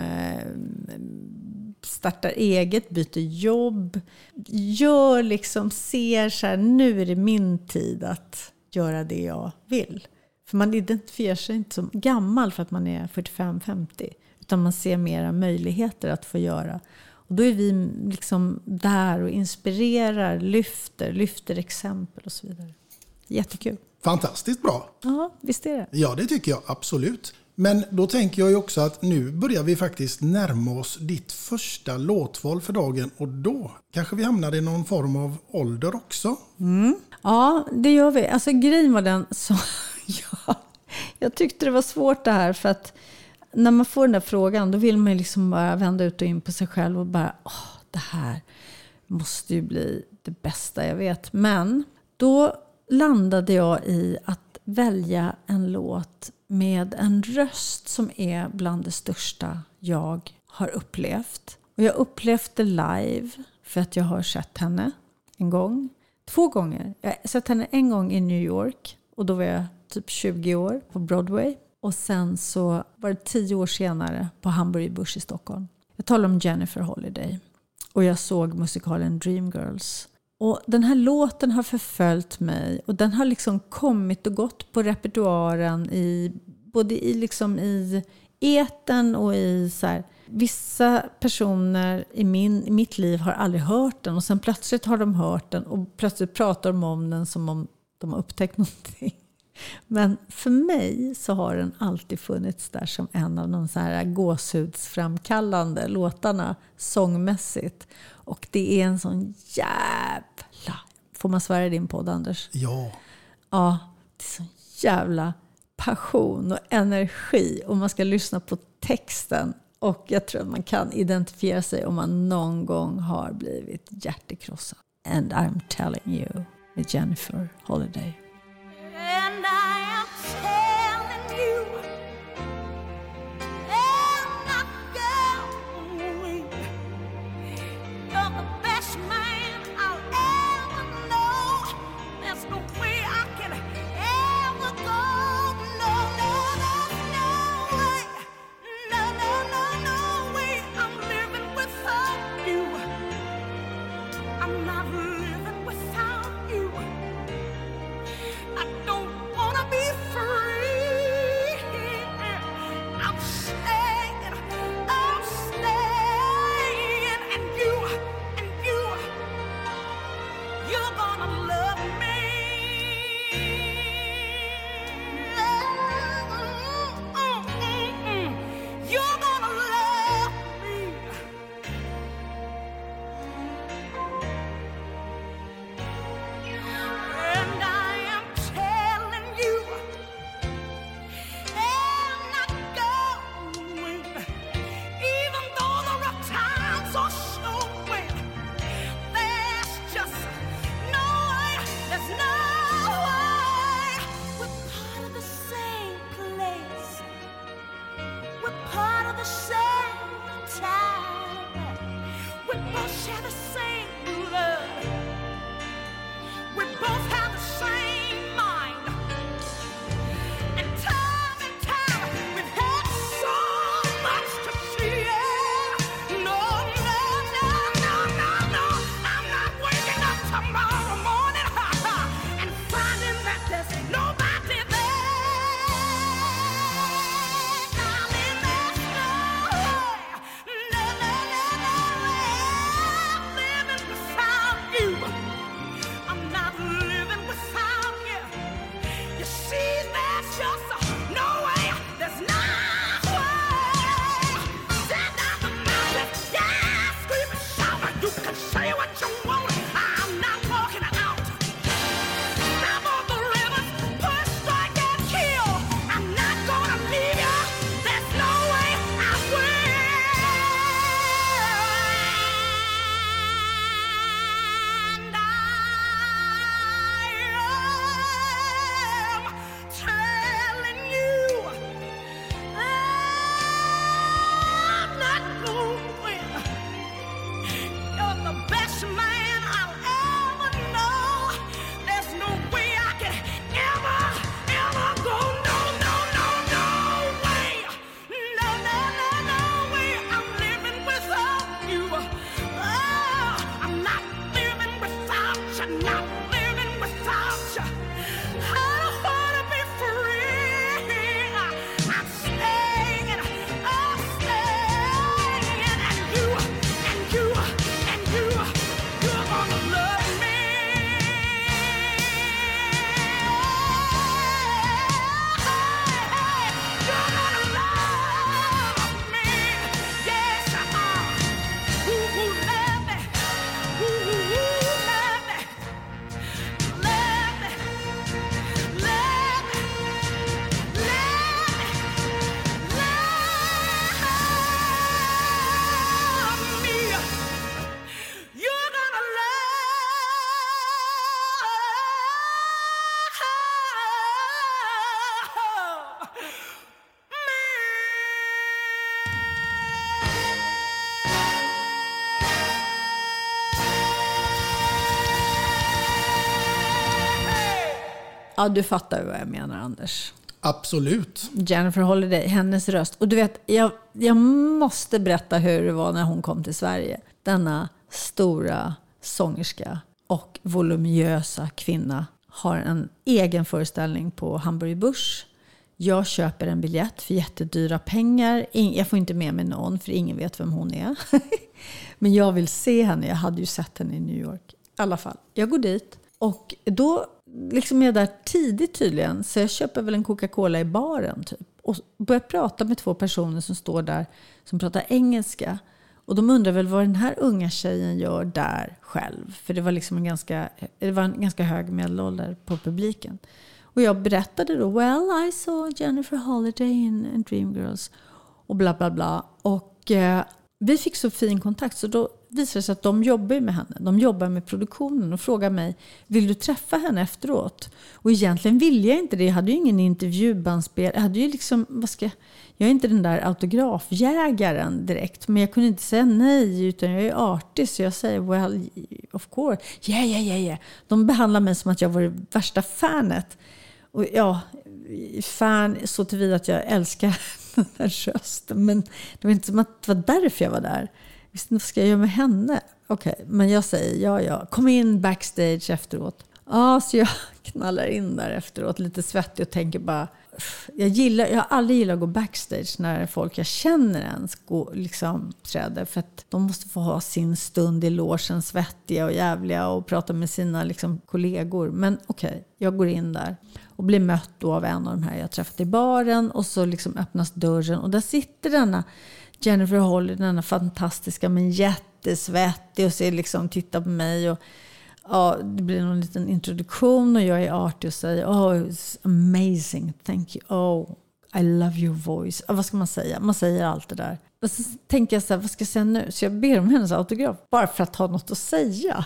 [SPEAKER 8] startar eget, byter jobb, ser så här, nu är det min tid att göra det jag vill. För man identifierar sig inte som gammal för att man är 45-50 utan man ser mera möjligheter att få göra. Och då är vi liksom där och inspirerar, lyfter exempel och så vidare. Jättekul.
[SPEAKER 7] Fantastiskt bra.
[SPEAKER 8] Ja, visst är det.
[SPEAKER 7] Ja, det tycker jag absolut. Men då tänker jag ju också att nu börjar vi faktiskt närma oss ditt första låtval för dagen. Och då kanske vi hamnar i någon form av ålder också.
[SPEAKER 8] Ja, det gör vi. Alltså grejen var den så... jag tyckte det var svårt det här för att när man får den där frågan då vill man liksom bara vända ut och in på sig själv och bara det här måste ju bli det bästa jag vet. Men då landade jag i att välja en låt med en röst som är bland det största jag har upplevt. Och jag upplevde live för att jag har sett henne en gång. 2 gånger. Jag har sett henne en gång i New York och då var jag typ 20 år på Broadway. Och sen så var det 10 år senare på Hamburg Börs i Stockholm. Jag talar om Jennifer Holiday. Och jag såg musikalen Dreamgirls. Och den här låten har förföljt mig. Och den har liksom kommit och gått på repertoaren både i etern och i så här. Vissa personer i mitt liv har aldrig hört den. Och sen plötsligt har de hört den. Och plötsligt pratar de om den som om de har upptäckt någonting. Men för mig så har den alltid funnits där som en av de så här gåshudsframkallande låtarna sångmässigt. Och det är en sån jävla... Får man svära i din podd, Anders?
[SPEAKER 7] Ja.
[SPEAKER 8] Ja, det är sån jävla passion och energi. Och man ska lyssna på texten. Och jag tror att man kan identifiera sig om man någon gång har blivit hjärtekrossad. And I'm telling you, med Jennifer Holiday.
[SPEAKER 10] And I am telling you, I'm not going. You're the best man I'll ever know. There's no way I can ever go. No, no, there's no way. No, no, no, no way. I'm living without you. I'm not living without you. I don't wanna be free. I'm staying, and you're gonna love me. You're gonna love me. And I am telling you, I'm not going. Even though the rough times are showing, there's just no way, there's no way. We're part of the same place. We're part of the same time. We both share the same blood. We both have the same mind. And time, we've had so much to share. No, no, no, no, no, no. I'm not waking up tomorrow morning and finding that there's nobody there. Darling, there's no
[SPEAKER 8] Ja, du fattar vad jag menar, Anders.
[SPEAKER 7] Absolut.
[SPEAKER 8] Jennifer Holiday, hennes röst. Och du vet, jag måste berätta hur det var när hon kom till Sverige. Denna stora sångerska och voluminösa kvinna har en egen föreställning på Hamburg Börs. Jag köper en biljett för jättedyra pengar. Jag får inte med mig någon, för ingen vet vem hon är. Men jag vill se henne. Jag hade ju sett henne i New York. I alla fall, jag går dit. Och då liksom är jag där tidigt tydligen. Så jag köper väl en Coca-Cola i baren typ. Och börjar prata med 2 personer som står där. Som pratar engelska. Och de undrar väl vad den här unga tjejen gör där själv. För det var liksom en ganska hög medelålder på publiken. Och jag berättade då, well, I saw Jennifer Holiday in Dreamgirls. Och bla bla bla. Och vi fick så fin kontakt. Så då visade det sig att de jobbar med henne. De jobbar med produktionen och frågar mig, vill du träffa henne efteråt? Och egentligen ville jag inte det. Jag hade ju ingen intervjubandspel. Jag hade ju liksom, jag är inte den där autografjägaren direkt. Men jag kunde inte säga nej, utan jag är artist. Så jag säger, well, of course. Yeah. De behandlar mig som att jag var det värsta fanet. Och ja, fan så tillvida att jag älskar den här rösten. Men det var inte som att det var därför jag var där. Visst, vad ska jag göra med henne? Okej, men jag säger ja. Kom in backstage efteråt. Ja, så jag knallar in där efteråt. Lite svettig och tänker bara... Jag har aldrig gillat att gå backstage när folk jag känner ens liksom träder. För att de måste få ha sin stund i logen, svettiga och jävliga och prata med sina liksom kollegor. Men okej, jag går in där och blir mött då av en av de här jag träffat i baren. Och så liksom öppnas dörren och där sitter denna Jennifer Holiday, denna fantastiska men jättesvettig och ser liksom, tittar på mig och ja, det blir någon liten introduktion och jag är artig och säger it's amazing, thank you, I love your voice. Vad ska man säga? Man säger allt det där. Och så tänker jag så här, vad ska jag säga nu? Så jag ber om hennes autograf bara för att ha något att säga.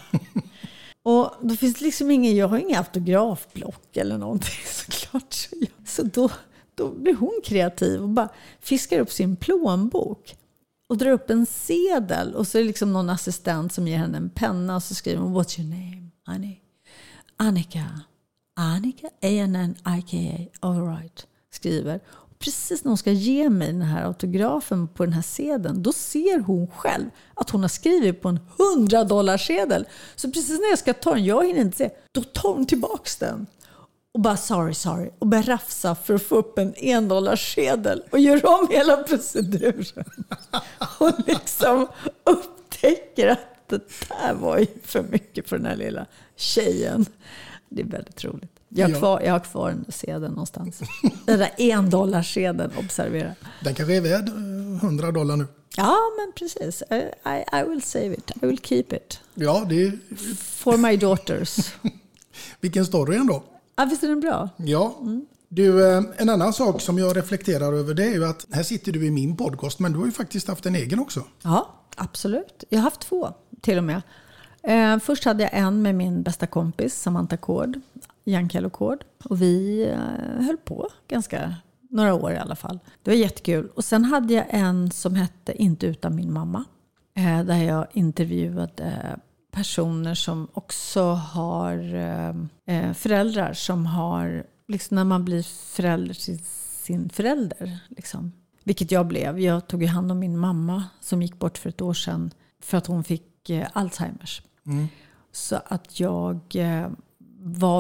[SPEAKER 8] Och då finns det liksom jag har ingen autografblock eller någonting såklart. Så då blir hon kreativ och bara fiskar upp sin plånbok och drar upp en sedel. Och så är det liksom någon assistent som ger henne en penna och så skriver hon, what's your name, honey? Annika, A-N-N-I-K-A, all right, skriver. Och precis när hon ska ge mig den här autografen på den här sedeln, då ser hon själv att hon har skrivit på en $100-sedel. Så precis när jag ska ta den, jag hinner inte se, då tar hon tillbaks den. Och bara sorry. Och börjar rafsa för att få upp en $1-sedel. Och gör om hela proceduren. Och liksom upptäcker att det där var ju för mycket för den här lilla tjejen. Det är väldigt roligt. Jag har kvar en sedel någonstans. Den där $1-sedeln, observera.
[SPEAKER 7] Den kanske är värd $100 nu.
[SPEAKER 8] Ja, men precis. I will save it. I will keep it.
[SPEAKER 7] Ja, det är...
[SPEAKER 8] For my daughters.
[SPEAKER 7] Vilken story ändå.
[SPEAKER 8] Ja, visst är den bra?
[SPEAKER 7] Ja. Du, en annan sak som jag reflekterar över, det är ju att här sitter du i min podcast, men du har ju faktiskt haft en egen också.
[SPEAKER 8] Ja, absolut. Jag har haft 2 till och med. Först hade jag en med min bästa kompis Samantha Kord, Jankello Kord. Och vi höll på några år i alla fall. Det var jättekul. Och sen hade jag en som hette Inte utan min mamma. Där jag intervjuade personer som också har föräldrar som har, liksom när man blir förälder till sin förälder. Liksom. Vilket jag blev. Jag tog ju hand om min mamma som gick bort för ett år sedan för att hon fick Alzheimers. Så att jag var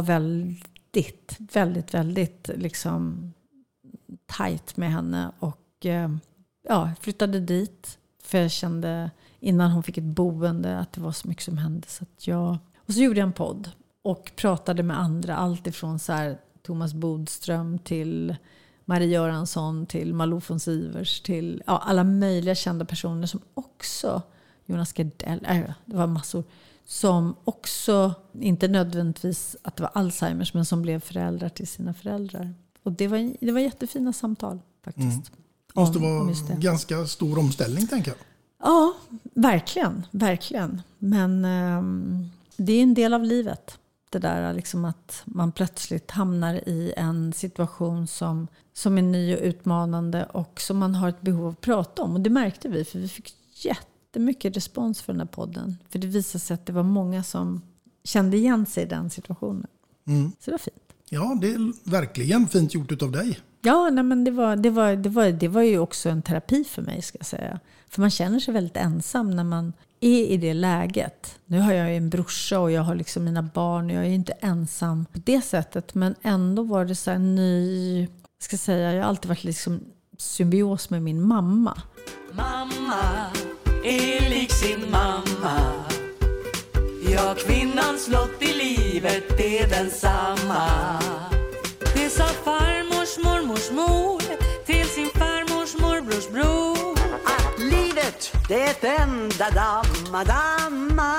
[SPEAKER 8] väldigt liksom tajt med henne och flyttade dit för jag kände innan hon fick ett boende att det var så mycket som hände. Och så gjorde jag en podd och pratade med andra, allt ifrån så här Thomas Bodström till Marie Göransson till Malou von Sivers till alla möjliga kända personer som också, Jonas Gardell, det var massor som också, inte nödvändigtvis att det var Alzheimers, men som blev föräldrar till sina föräldrar. Och det var jättefina samtal faktiskt.
[SPEAKER 7] Det måste vara ganska stor omställning, tänker jag.
[SPEAKER 8] Ja, verkligen. Men det är en del av livet. Det där liksom att man plötsligt hamnar i en situation som är ny och utmanande och som man har ett behov av att prata om. Och det märkte vi, för vi fick jättemycket respons för den här podden. För det visade sig att det var många som kände igen sig i den situationen. Så det var fint.
[SPEAKER 7] Ja, det är verkligen fint gjort utav dig.
[SPEAKER 8] Ja, nej, men det var ju också en terapi för mig, ska jag säga. För man känner sig väldigt ensam när man är i det läget. Nu har jag ju en brorsa och jag har liksom mina barn och jag är ju inte ensam på det sättet. Men ändå var det så här ny, ska jag säga, jag har alltid varit liksom symbios med min mamma.
[SPEAKER 9] Mamma är lik sin mamma. Ja, kvinnans lott i livet är densamma. Det sa farmors mormors mor till sin farmors morbrors bror. Att livet det är ett enda damma.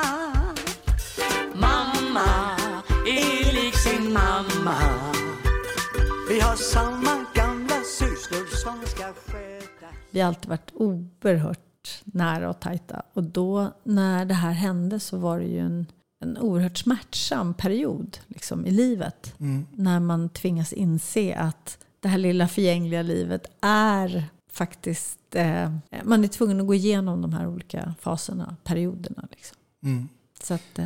[SPEAKER 9] Mamma är lik sin mamma. Vi har samma gamla sysslor som ska sköta.
[SPEAKER 8] Vi har alltid varit oerhört nära och tajta. Och då när det här hände så var det ju en oerhört smärtsam period liksom, i livet. När man tvingas inse att det här lilla förgängliga livet är faktiskt... man är tvungen att gå igenom de här olika faserna, perioderna. Liksom. Så att...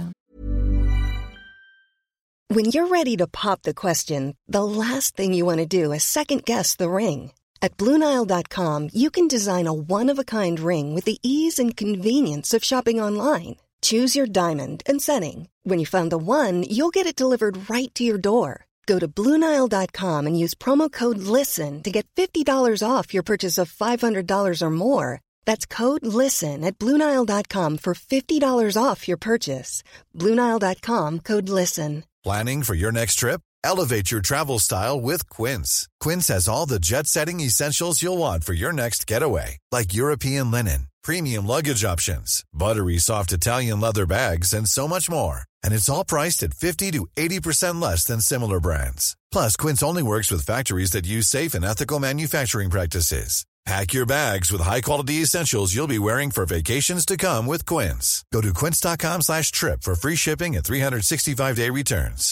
[SPEAKER 11] When you're ready to pop the question, the last thing you want to do is second-guess the ring. At BlueNile.com, you can design a one-of-a-kind ring with the ease and convenience of shopping online. Choose your diamond and setting. When you find the one, you'll get it delivered right to your door. Go to BlueNile.com and use promo code LISTEN to get $50 off your purchase of $500 or more. That's code LISTEN at BlueNile.com for $50 off your purchase. BlueNile.com, code LISTEN.
[SPEAKER 6] Planning for your next trip? Elevate your travel style with Quince. Quince has all the jet-setting essentials you'll want for your next getaway, like European linen, premium luggage options, buttery soft Italian leather bags, and so much more. And it's all priced at 50 to 80% less than similar brands. Plus, Quince only works with factories that use safe and ethical manufacturing practices. Pack your bags with high-quality essentials you'll be wearing for vacations to come with Quince. Go to quince.com/trip for free shipping and 365-day returns.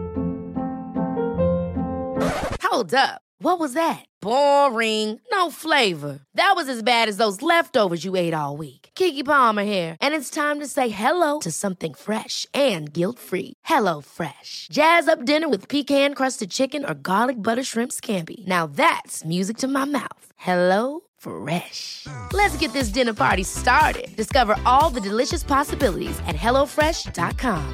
[SPEAKER 12] Hold up. What was that? Boring. No flavor. That was as bad as those leftovers you ate all week. Keke Palmer here, and it's time to say hello to something fresh and guilt-free. Hello Fresh. Jazz up dinner with pecan-crusted chicken or garlic butter shrimp scampi. Now that's music to my mouth. Hello Fresh. Let's get this dinner party started. Discover all the delicious possibilities at HelloFresh.com.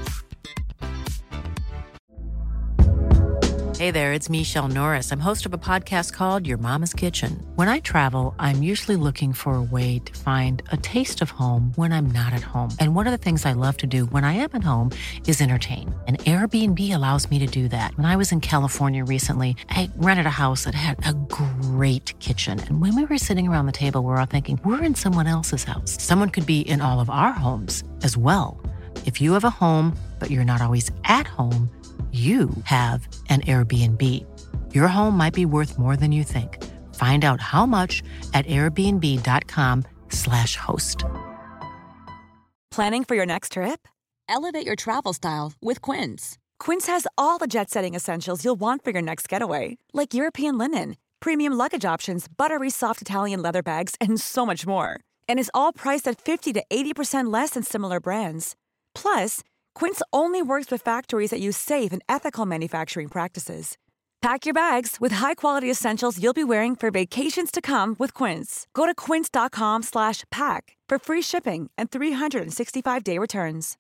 [SPEAKER 13] Hey there, it's Michelle Norris. I'm host of a podcast called Your Mama's Kitchen. When I travel, I'm usually looking for a way to find a taste of home when I'm not at home. And one of the things I love to do when I am at home is entertain. And Airbnb allows me to do that. When I was in California recently, I rented a house that had a great kitchen. And when we were sitting around the table, we were all thinking, we're in someone else's house. Someone could be in all of our homes as well. If you have a home, but you're not always at home, you have an Airbnb. Your home might be worth more than you think. Find out how much at airbnb.com/host.
[SPEAKER 14] Planning for your next trip? Elevate your travel style with Quince. Quince has all the jet-setting essentials you'll want for your next getaway, like European linen, premium luggage options, buttery soft Italian leather bags, and so much more. And is all priced at 50 to 80% less than similar brands. Plus, Quince only works with factories that use safe and ethical manufacturing practices. Pack your bags with high-quality essentials you'll be wearing for vacations to come with Quince. Go to quince.com/pack for free shipping and 365-day returns.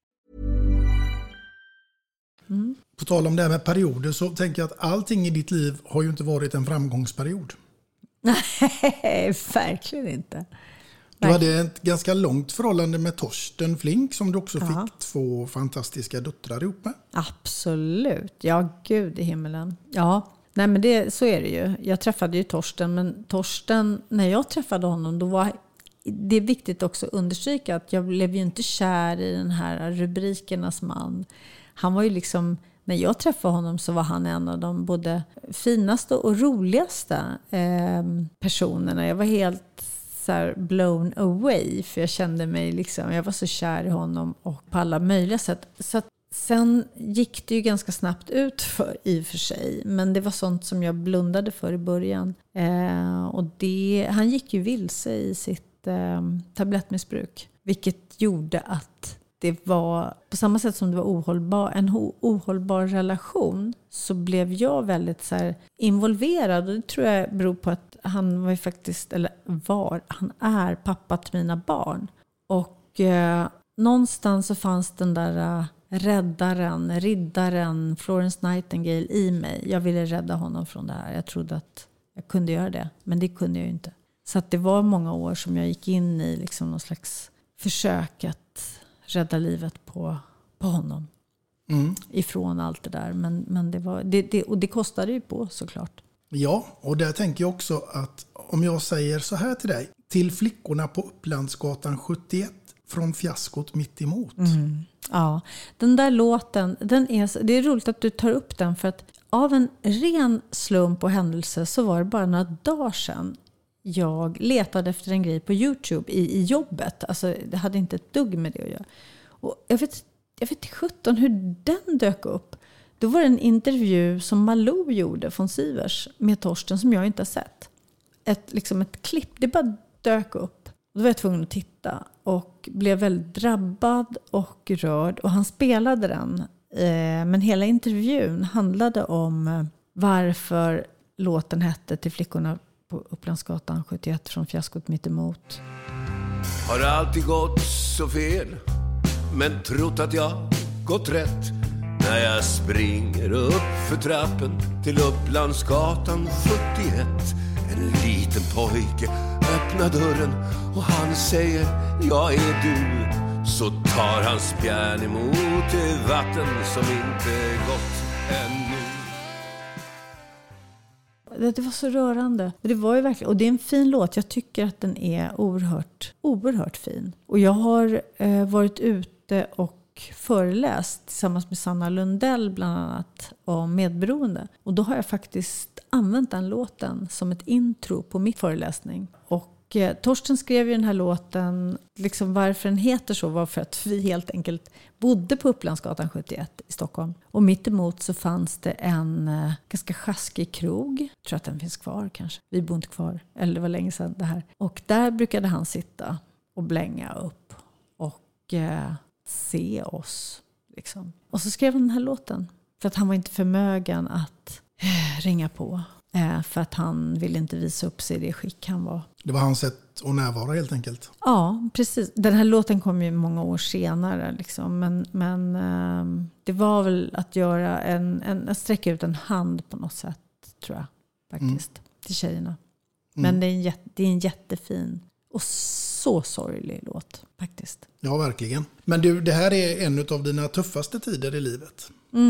[SPEAKER 7] På tal om det här med perioder så tänker jag att allting i ditt liv har ju inte varit en framgångsperiod.
[SPEAKER 8] Nej, verkligen inte.
[SPEAKER 7] Du hade ett ganska långt förhållande med Torsten Flink som du också fick 2 fantastiska döttrar ihop med.
[SPEAKER 8] Absolut. Ja, gud i himmelen. Ja, nej men så är det ju. Jag träffade ju Torsten, men Torsten, när jag träffade honom, då var det är viktigt också att understryka att jag blev ju inte kär i den här rubrikernas man. Han var ju liksom, när jag träffade honom så var han en av de både finaste och roligaste personerna. Jag var helt så här blown away, för jag kände mig liksom, jag var så kär i honom och på alla möjliga sätt. Så att sen gick det ju ganska snabbt ut i och för sig, men det var sånt som jag blundade för i början. Och han gick ju vilse i sitt tablettmissbruk, vilket gjorde att det var på samma sätt som det var en ohållbar relation, så blev jag väldigt så här involverad, och det tror jag beror på att han var ju faktiskt, han är pappa till mina barn, och någonstans så fanns den där riddaren Florence Nightingale i mig. Jag ville rädda honom från det här. Jag trodde att jag kunde göra det, men det kunde jag ju inte. Så att det var många år som jag gick in i liksom någon slags försök att rädda livet på honom. Ifrån allt det där. Men det var, och det kostade ju på, såklart. Ja, och där tänker jag också att om jag säger så här till dig. Till flickorna på Upplandsgatan 71 från fiaskot mitt emot. Ja, den där låten, det är roligt att du tar upp den, för att av en ren slump och händelse så var det bara några dagar sedan jag letade efter en grej på YouTube i jobbet. Alltså det hade inte ett dugg med det att göra. Och jag vet 17 hur den dök upp. Då var det en intervju som Malou gjorde från Sivers med Torsten som jag inte har sett. Ett klipp, det bara dök upp. Då var jag tvungen att titta och blev väldigt drabbad och rörd. Och han spelade den. Men hela intervjun handlade om varför låten hette Till flickorna på Upplandsgatan 71 från fiaskot mitt emot.
[SPEAKER 9] Har alltid gått så fel, men trott att jag gått rätt. När jag springer upp för trappen till Upplandsgatan 41. En liten pojke öppnar dörren och han säger: jag är du. Så tar han spjärn emot det vatten som inte gått ännu.
[SPEAKER 8] Det var så rörande. Det var ju verkligen, och det är en fin låt. Jag tycker att den är oerhört fin. Och jag har varit ute och föreläst tillsammans med Sanna Lundell bland annat om medberoende. Och då har jag faktiskt använt den låten som ett intro på mitt föreläsning. Och Torsten skrev ju den här låten, liksom varför den heter så var för att vi helt enkelt bodde på Upplandsgatan 71 i Stockholm. Och mitt emot så fanns det en ganska sjaskig krog. Jag tror att den finns kvar kanske. Vi bor inte kvar, eller det var länge sedan det här. Och där brukade han sitta och blänga upp och se oss. Liksom. Och så skrev han den här låten. För att han var inte förmögen att ringa på. För att han ville inte visa upp sig i det skick han var. Det var hans sätt att närvara helt enkelt. Ja, precis. Den här låten kom ju många år senare. Liksom. Men det var väl att göra att sträcka ut en hand på något sätt, tror jag. Faktiskt. Till tjejerna. Men det är en jättefin och så sorglig låt, faktiskt. Ja, verkligen. Men du, det här är en av dina tuffaste tider i livet.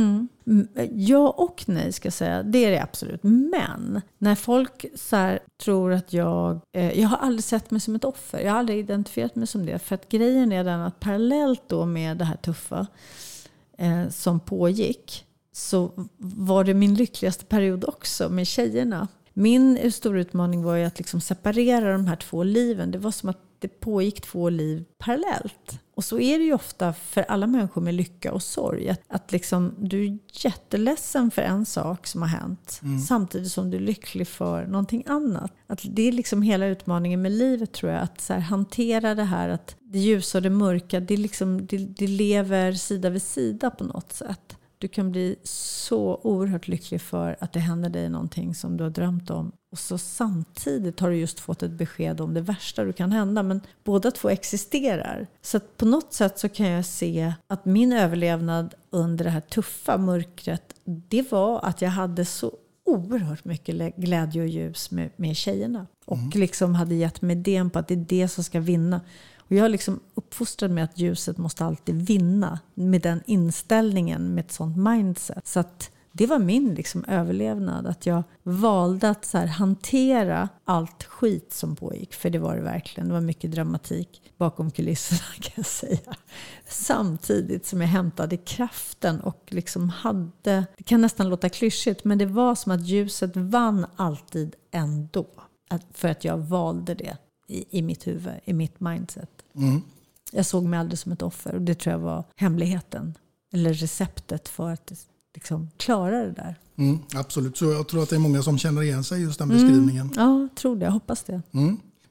[SPEAKER 8] Ja och nej, ska jag säga. Det är det absolut. Men när folk så här tror att jag har aldrig sett mig som ett offer. Jag har aldrig identifierat mig som det. För att grejen är den att parallellt då med det här tuffa som pågick, så var det min lyckligaste period också med tjejerna. Min stora utmaning var ju att liksom separera de här två liven. Det var som att det pågick två liv parallellt. Och så är det ju ofta för alla människor med lycka och sorg. Att liksom, du är jätteledsen för en sak som har hänt. Samtidigt som du är lycklig för någonting annat. Att det är liksom hela utmaningen med livet, tror jag. Att så här, hantera det här, att det ljusa och det mörka, det lever sida vid sida på något sätt. Du kan bli så oerhört lycklig för att det händer dig någonting som du har drömt om. Och så samtidigt har du just fått ett besked om det värsta du kan hända. Men båda två existerar. Så att på något sätt så kan jag se att min överlevnad under det här tuffa mörkret, det var att jag hade så oerhört mycket glädje och ljus med tjejerna. Och liksom hade gett mig idén på att det är det som ska vinna. Och jag har liksom uppfostrad med att ljuset måste alltid vinna, med den inställningen, med ett sånt mindset. Så att det var min liksom överlevnad, att jag valde att så här hantera allt skit som pågick. För det var det verkligen, det var mycket dramatik bakom kulisserna, kan jag säga. Samtidigt som jag hämtade kraften och liksom hade, det kan nästan låta klyschigt, men det var som att ljuset vann alltid ändå. För att jag valde det i mitt huvud, i mitt mindset. Jag såg mig aldrig som ett offer, och det tror jag var hemligheten. Eller receptet för att liksom klara det där. Absolut, så jag tror att det är många som känner igen sig i just den beskrivningen. Ja, jag tror det, jag hoppas det.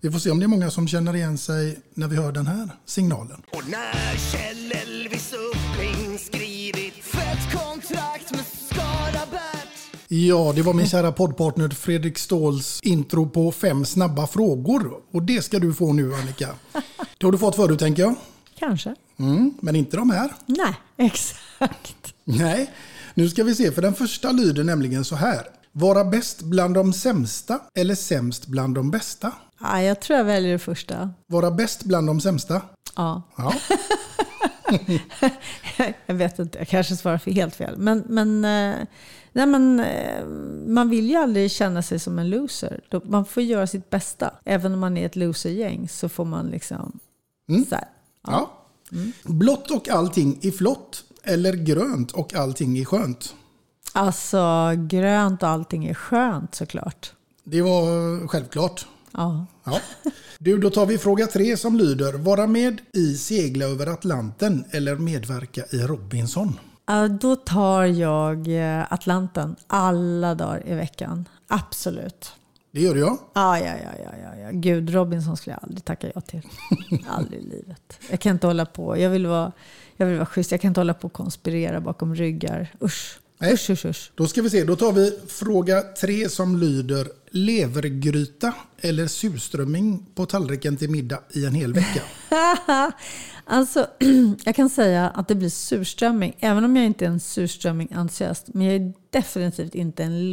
[SPEAKER 7] Vi får se om det är många som känner igen sig när vi hör den här signalen.
[SPEAKER 9] Och när Kjell Elvis Uppling skrivit fett kontrakt med Skarabert.
[SPEAKER 7] Ja, det var min kära poddpartner Fredrik Ståhls intro på 5 snabba frågor. Och det ska du få nu, Annika. Det har du fått förut, tänker jag.
[SPEAKER 8] Kanske.
[SPEAKER 7] Men inte de här.
[SPEAKER 8] Nej, exakt.
[SPEAKER 7] Nej, nu ska vi se. För den första lyder nämligen så här. Vara bäst bland de sämsta eller sämst bland de bästa?
[SPEAKER 8] Ja, jag tror jag väljer det första.
[SPEAKER 7] Vara bäst bland de sämsta?
[SPEAKER 8] Ja.
[SPEAKER 7] Ja.
[SPEAKER 8] Jag vet inte, jag kanske svarar för helt fel. Men man vill ju aldrig känna sig som en loser. Man får göra sitt bästa. Även om man är ett losergäng så får man liksom... Så här.
[SPEAKER 7] Ja. Blått och allting i flott eller grönt och allting i skönt?
[SPEAKER 8] Alltså grönt och allting är skönt såklart.
[SPEAKER 7] Det var självklart.
[SPEAKER 8] Ja.
[SPEAKER 7] Du, då tar vi fråga 3 som lyder. Vara med i Segla över Atlanten eller medverka i Robinson?
[SPEAKER 8] Då tar jag Atlanten alla dagar i veckan. Absolut.
[SPEAKER 7] Det gör jag.
[SPEAKER 8] Ja. Gud, Robinson skulle jag aldrig tacka ja till. Aldrig i livet. Jag kan inte hålla på. Jag vill vara schysst. Jag kan inte hålla på och konspirera bakom ryggar. Usch.
[SPEAKER 7] Nej.
[SPEAKER 8] Usch.
[SPEAKER 7] Då ska vi se. Då tar vi fråga 3 som lyder. Levergryta eller surströmming på tallriken till middag i en hel vecka?
[SPEAKER 8] Alltså, jag kan säga att det blir surströmming. Även om jag inte är en surströmming-entusiast. Men jag är definitivt inte en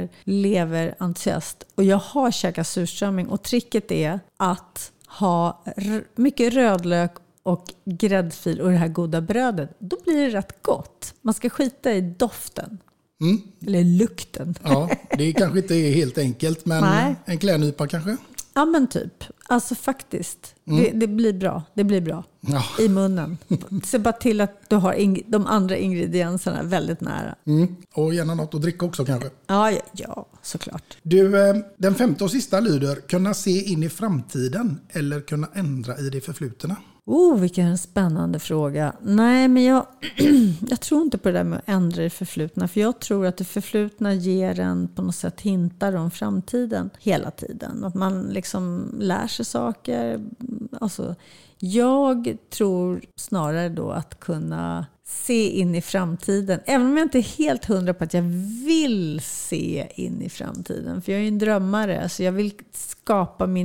[SPEAKER 8] lever-entusiast. Och jag har käkat surströmming. Och tricket är att ha mycket rödlök och gräddfil och det här goda brödet. Då blir det rätt gott. Man ska skita i doften. Eller lukten.
[SPEAKER 7] Ja, det kanske inte är helt enkelt. Men en klädnypa kanske?
[SPEAKER 8] Ja, men typ. Alltså faktiskt. Det blir bra. Det blir bra.
[SPEAKER 7] Ja.
[SPEAKER 8] I munnen. Se bara till att du har de andra ingredienserna väldigt nära.
[SPEAKER 7] Och gärna något att dricka också kanske.
[SPEAKER 8] Ja, såklart.
[SPEAKER 7] Du, den 5:e och sista lyder. Kunna se in i framtiden eller kunna ändra i det förflutna?
[SPEAKER 8] Vilken spännande fråga. Nej, men jag tror inte på det där med att ändra det förflutna. För jag tror att det förflutna ger en på något sätt hintar om framtiden hela tiden. Att man liksom lär sig saker. Alltså, jag tror snarare då att kunna se in i framtiden. Även om jag inte är helt 100 på att jag vill se in i framtiden. För jag är en drömmare. Så jag vill skapa min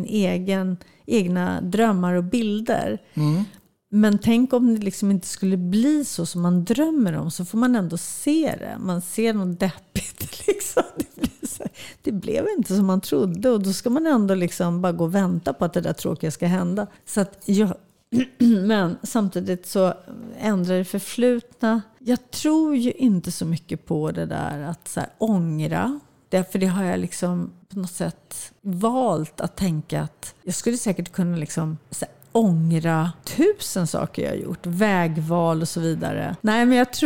[SPEAKER 8] egna drömmar och bilder. Men tänk om det liksom inte skulle bli så som man drömmer om. Så får man ändå se det. Man ser något deppigt. Liksom. Det blev inte som man trodde. Och då ska man ändå liksom bara gå och vänta på att det där tråkiga ska hända. Så att men samtidigt så ändrar det förflutna. Jag tror ju inte så mycket på det där att så här, ångra. Därför det har jag liksom på något sätt valt att tänka att jag skulle säkert kunna liksom så här, ångra 1000 saker jag har gjort. Vägval och så vidare. Nej, men jag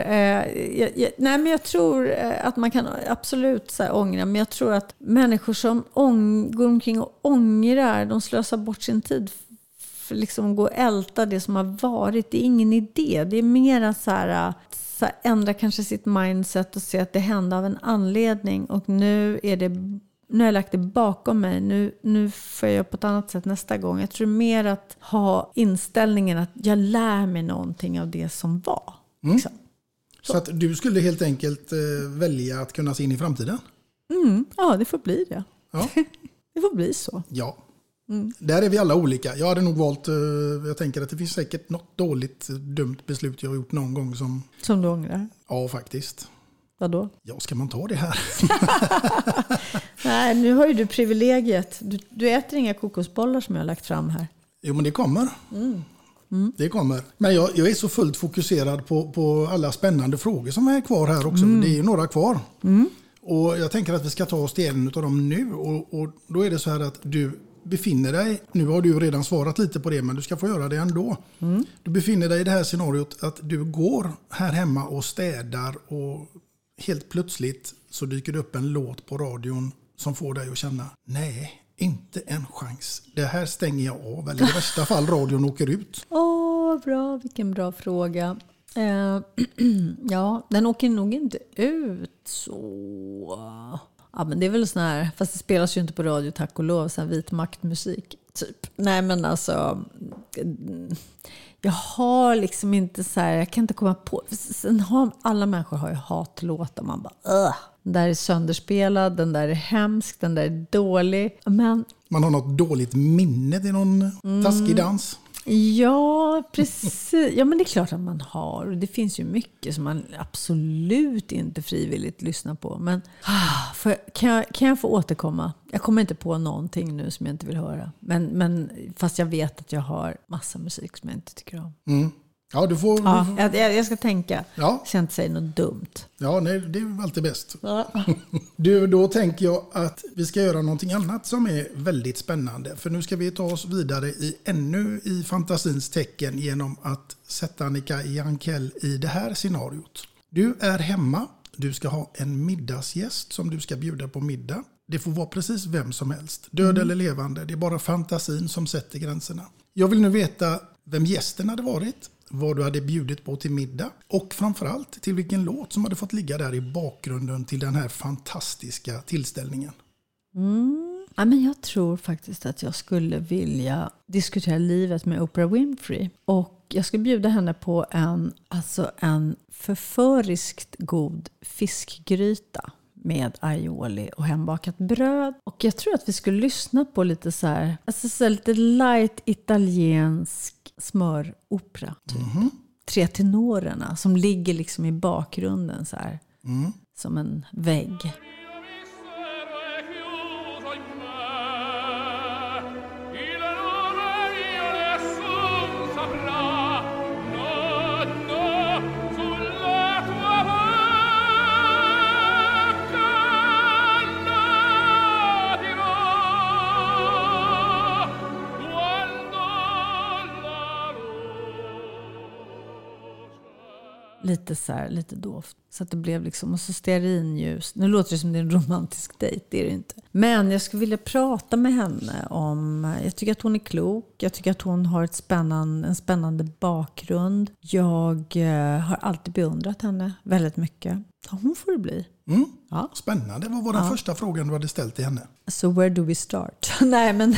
[SPEAKER 8] tror att man kan absolut så här, ångra. Men jag tror att människor som går omkring och ångrar, de slösar bort sin tid för liksom gå och älta det som har varit. Det är ingen idé. Det är mer så här ändra kanske sitt mindset och se att det hände av en anledning. Och nu har jag lagt det bakom mig. Nu får jag på ett annat sätt nästa gång. Jag tror mer att ha inställningen att jag lär mig någonting av det som var. Liksom.
[SPEAKER 7] Så att du skulle helt enkelt välja att kunna se in i framtiden?
[SPEAKER 8] Ja, det får bli det.
[SPEAKER 7] Ja.
[SPEAKER 8] Det får bli så.
[SPEAKER 7] Ja. Där är vi alla olika. Jag hade nog valt, jag tänker att det finns säkert något dåligt, dumt beslut jag har gjort någon gång som
[SPEAKER 8] du ångrar?
[SPEAKER 7] Ja, faktiskt.
[SPEAKER 8] Vadå?
[SPEAKER 7] Ja, ska man ta det här?
[SPEAKER 8] Nej, nu har ju du privilegiet. Du äter inga kokosbollar som jag har lagt fram här.
[SPEAKER 7] Jo, men det kommer. Det kommer. Men jag är så fullt fokuserad på alla spännande frågor som är kvar här också. Det är ju några kvar. Och jag tänker att vi ska ta oss till en av dem nu. Och då är det så här att du befinner dig, nu har du redan svarat lite på det, men du ska få göra det ändå. Du befinner dig i det här scenariot att du går här hemma och städar och helt plötsligt så dyker det upp en låt på radion som får dig att känna, nej, inte en chans. Det här stänger jag av, eller i värsta fall radion åker ut.
[SPEAKER 8] Bra, vilken bra fråga. Ja, den åker nog inte ut så. Ja, men det är väl sån här, fast det spelas ju inte på radio, tack och lov, sån här vit maktmusik typ. Nej, men alltså jag har liksom inte så här, jag kan inte komma på. Sen har alla människor har ju hatlåtar, man bara den där är sönderspelad, den där är hemsk, den där är dålig. Men
[SPEAKER 7] man har något dåligt minne till någon taskig dans.
[SPEAKER 8] Ja, precis. Ja, men det är klart att man har. Det finns ju mycket som man absolut inte frivilligt lyssnar på. Men kan jag få återkomma? Jag kommer inte på någonting nu som jag inte vill höra. Men fast jag vet att jag har massa musik som jag inte tycker om.
[SPEAKER 7] Mm. Ja, du får...
[SPEAKER 8] Jag ska tänka. Ja. Så jag inte säger något dumt.
[SPEAKER 7] Ja, nej, det är alltid bäst. Ja. Du, då tänker jag att vi ska göra någonting annat som är väldigt spännande. För nu ska vi ta oss vidare i fantasins tecken genom att sätta Annika Jankell i det här scenariot. Du är hemma. Du ska ha en middagsgäst som du ska bjuda på middag. Det får vara precis vem som helst. Död eller levande. Det är bara fantasin som sätter gränserna. Jag vill nu veta vem gästen hade varit. Vad du hade bjudit på till middag. Och framförallt till vilken låt som hade fått ligga där i bakgrunden till den här fantastiska tillställningen.
[SPEAKER 8] Ja, men jag tror faktiskt att jag skulle vilja diskutera livet med Oprah Winfrey. Och jag skulle bjuda henne på en förföriskt god fiskgryta med aioli och hembakat bröd. Och jag tror att vi skulle lyssna på lite så här, alltså så lite light italiensk smöropera typ. Tre tenorerna som ligger liksom i bakgrunden så här, som en vägg. Lite så här, lite doft. Så att det blev liksom, och så stearinljus. Nu låter det som det är en romantisk dejt, det är det inte. Men jag skulle vilja prata med henne om, jag tycker att hon är klok. Jag tycker att hon har en spännande bakgrund. Jag har alltid beundrat henne väldigt mycket. Hon får det bli.
[SPEAKER 7] Ja. Spännande. Vad var den första frågan du hade ställt till henne?
[SPEAKER 8] So where do we start? Nej, men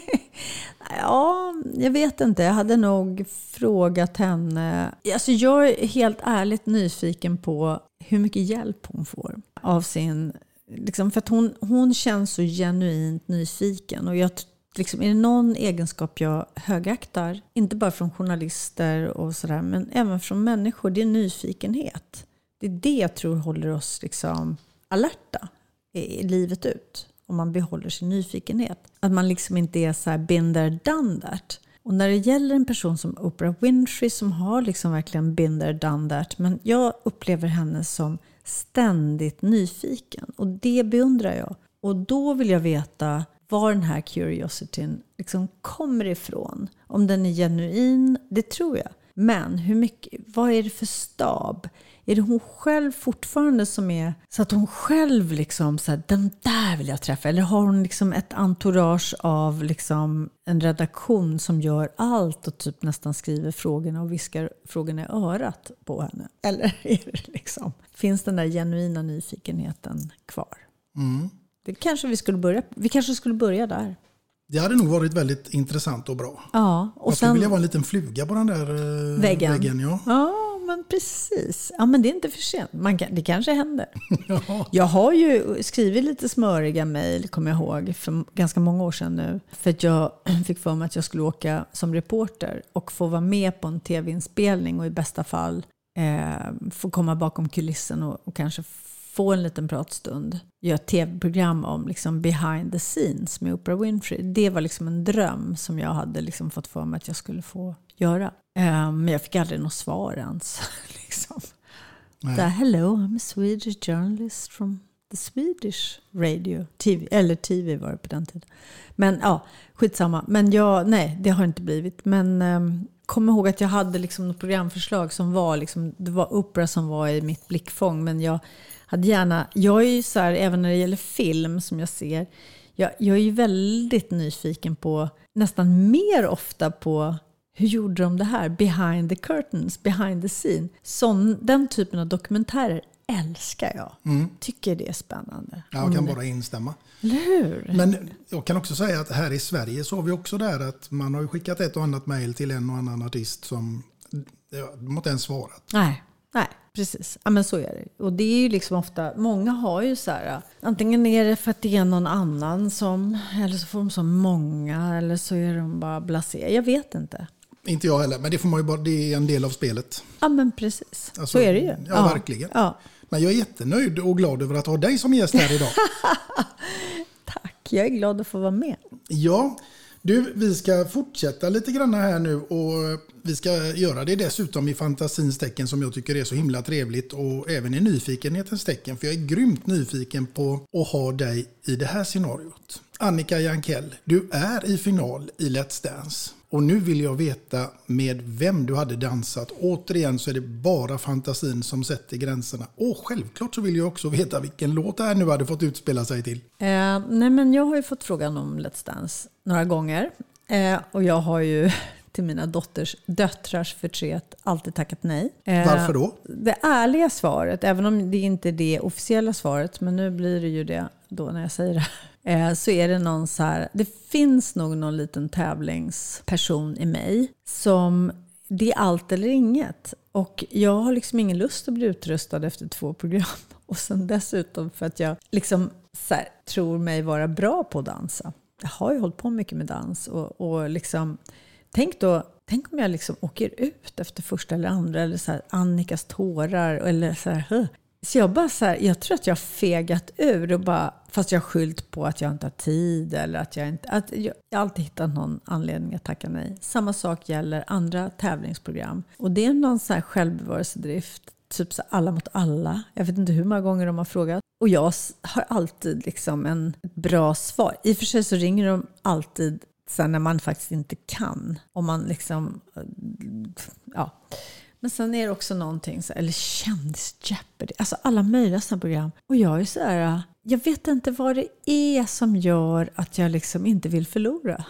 [SPEAKER 8] ja, jag vet inte. Jag hade nog frågat henne. Alltså jag är helt ärligt nyfiken på hur mycket hjälp hon får av sin, liksom, för att hon känns så genuint nyfiken. Och jag liksom, är det någon egenskap jag högaktar, inte bara från journalister och sådär, men även från människor, det är nyfikenhet. Det är det jag tror håller oss liksom alerta i livet ut. Om man behåller sin nyfikenhet. Att man liksom inte är så här been there, done that. Och när det gäller en person som Oprah Winfrey som har liksom verkligen been there, done that. Men jag upplever henne som ständigt nyfiken. Och det beundrar jag. Och då vill jag veta var den här curiosityn liksom kommer ifrån. Om den är genuin, det tror jag. Men hur mycket, vad är det för stab? Är det hon själv fortfarande som är så att hon själv liksom så här, den där vill jag träffa? Eller har hon liksom ett entourage av liksom en redaktion som gör allt och typ nästan skriver frågorna och viskar frågorna i örat på henne? Eller är det liksom, finns den där genuina nyfikenheten kvar? Det kanske vi kanske skulle börja där.
[SPEAKER 7] Det hade nog varit väldigt intressant och bra.
[SPEAKER 8] Ja, och
[SPEAKER 7] jag skulle vilja vara en liten fluga på den där väggen.
[SPEAKER 8] Ja, men precis. Ja, men det är inte för sent. Det kanske händer. Ja. Jag har ju skrivit lite smöriga mejl, kommer jag ihåg, för ganska många år sedan nu. För att jag fick för mig att jag skulle åka som reporter och få vara med på en tv-inspelning och i bästa fall få komma bakom kulissen och kanske få en liten pratstund. Göra ett tv-program om liksom behind the scenes med Oprah Winfrey. Det var liksom en dröm som jag hade liksom fått för mig att jag skulle få göra. Men jag fick aldrig något svar ens. liksom. Hello, I'm a Swedish journalist from the Swedish radio. TV, eller TV var det på den tiden. Men ja, skitsamma. Men nej, det har inte blivit. Men kom ihåg att jag hade liksom något programförslag som var liksom, det var Oprah som var i mitt blickfång. Men jag är ju så här, även när det gäller film som jag ser, jag är ju väldigt nyfiken på, nästan mer ofta på, hur gjorde de det här? Behind the curtains, behind the scene. Den typen av dokumentärer älskar jag. Tycker det är spännande.
[SPEAKER 7] Ja, jag kan bara instämma.
[SPEAKER 8] Eller hur?
[SPEAKER 7] Men jag kan också säga att här i Sverige så har vi också där att man har ju skickat ett och annat mejl till en och annan artist som de inte ens svarat.
[SPEAKER 8] Nej, precis. Ja, men så är det. Och det är ju liksom ofta, många har ju så här, antingen är det för att det är någon annan som, eller så får de så många, eller så är de bara blasé. Jag vet inte.
[SPEAKER 7] Inte jag heller, men det får man ju bara, det är en del av spelet.
[SPEAKER 8] Ja, men precis.
[SPEAKER 7] Alltså,
[SPEAKER 8] så är det ju.
[SPEAKER 7] Ja, verkligen.
[SPEAKER 8] Ja.
[SPEAKER 7] Men jag är jättenöjd och glad över att ha dig som gäst här idag.
[SPEAKER 8] Tack, jag är glad att få vara med.
[SPEAKER 7] Ja, du, vi ska fortsätta lite grann här nu och vi ska göra det dessutom i fantasins tecken som jag tycker är så himla trevligt och även i nyfikenhetens tecken, för jag är grymt nyfiken på att ha dig i det här scenariot. Annika Jankell, du är i final i Let's Dance och nu vill jag veta med vem du hade dansat. Återigen så är det bara fantasin som sätter gränserna. Och självklart så vill jag också veta vilken låt det här nu hade fått utspela sig till.
[SPEAKER 8] Nej, men jag har ju fått frågan om Let's Dance några gånger och jag har ju till mina döttrars förtret alltid tackat nej.
[SPEAKER 7] Varför då?
[SPEAKER 8] Det ärliga svaret, även om det inte är det officiella svaret, men nu blir det ju det då när jag säger det. Så är det någon så här, det finns nog någon liten tävlingsperson i mig som det är allt eller inget. Och jag har liksom ingen lust att bli utrustad efter 2 program. Och sen dessutom för att jag liksom så här, tror mig vara bra på att dansa. Jag har ju hållit på mycket med dans och liksom, tänk om jag liksom åker ut efter första eller andra eller så här, Annikas tårar eller så här. Så jag bara så här, jag tror att jag har fegat ur och bara, fast jag har skyllt på att jag inte har tid eller att jag alltid hittat någon anledning att tacka nej. Samma sak gäller andra tävlingsprogram. Och det är någon så här självbevarelsedrift, typ så alla mot alla. Jag vet inte hur många gånger de har frågat. Och jag har alltid liksom ett bra svar. I och för sig så ringer de alltid sen när man faktiskt inte kan. Om man liksom, ja. Men sen är det också någonting så, eller kändis Jeopardy, alltså alla möjliga sådana program. Och jag är så här, jag vet inte vad det är som gör att jag liksom inte vill förlora.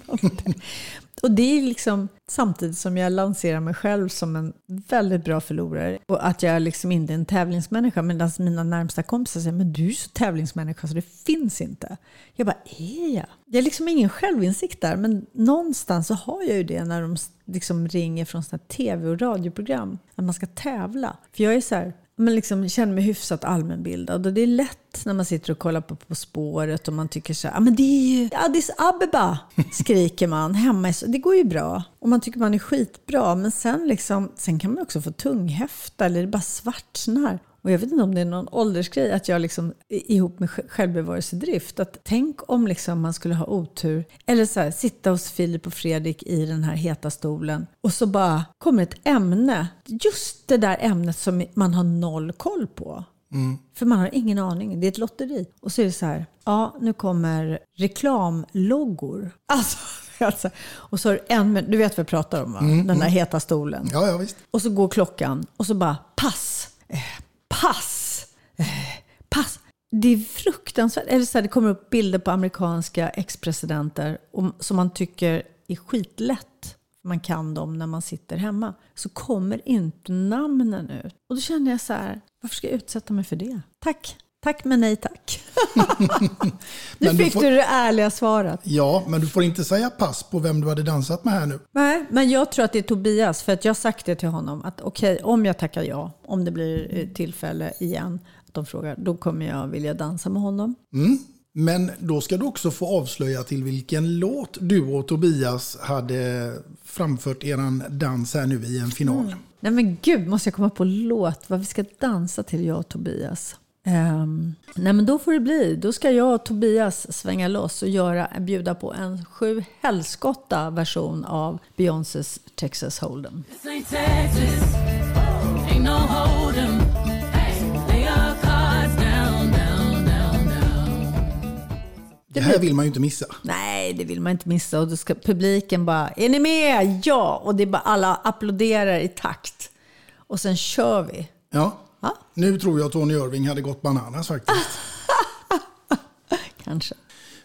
[SPEAKER 8] Och det är liksom samtidigt som jag lanserar mig själv som en väldigt bra förlorare. Och att jag liksom inte är en tävlingsmänniska. Medan mina närmsta kompisar säger, men du är så tävlingsmänniska så det finns inte. Jag bara, är jag? Jag är liksom ingen självinsikt där. Men någonstans så har jag ju det när de liksom ringer från såna tv- och radioprogram. Att man ska tävla. För jag är så här, man liksom känner mig hyfsat allmänbildad. Och det är lätt när man sitter och kollar på spåret och man tycker så här, men det är ju Addis Abeba, skriker man hemma. Det går ju bra. Och man tycker man är skitbra. Men sen kan man också få tunghäfta eller det bara svartnar. Och jag vet inte om det är någon åldersgrej att jag liksom ihop med självbevarelsedrift. Att tänk om liksom man skulle ha otur. Eller så här, sitta hos Filip och Fredrik i den här heta stolen. Och så bara kommer ett ämne. Just det där ämnet som man har noll koll på. Mm. För man har ingen aning. Det är ett lotteri. Och så är det så här. Ja, nu kommer reklamloggor. Alltså, och så är du vet vad jag pratar om va? Den där heta stolen.
[SPEAKER 7] Ja, visst.
[SPEAKER 8] Och så går klockan. Och så bara pass. Pass. Det är fruktansvärt. Eller så här, det kommer upp bilder på amerikanska ex-presidenter som man tycker är skitlätt. Man kan dem när man sitter hemma. Så kommer inte namnen ut. Och då kände jag så här, varför ska jag utsätta mig för det? Tack men nej tack. Nu fick du det ärliga svaret.
[SPEAKER 7] Ja, men du får inte säga pass på vem du hade dansat med här nu.
[SPEAKER 8] Nej, men jag tror att det är Tobias. För att jag har sagt det till honom. Att okej, om jag tackar ja. Om det blir tillfälle igen. Att de frågar, då kommer jag vilja dansa med honom.
[SPEAKER 7] Men då ska du också få avslöja till vilken låt du och Tobias hade framfört eran dans här nu i en final.
[SPEAKER 8] Nej men gud, måste jag komma på låt vad vi ska dansa till, jag och Tobias. Nej men då får det bli. Då ska jag och Tobias svänga loss och bjuda på en 7 helskotta version av Beyoncés Texas Hold'em.
[SPEAKER 7] Det här vill man ju inte missa.
[SPEAKER 8] Nej, det vill man inte missa. Och då ska publiken bara, är ni med? Ja! Och det är bara alla applåderar i takt. Och sen kör vi.
[SPEAKER 7] Ja. Nu tror jag att Tony Irving hade gått bananas faktiskt.
[SPEAKER 8] Kanske.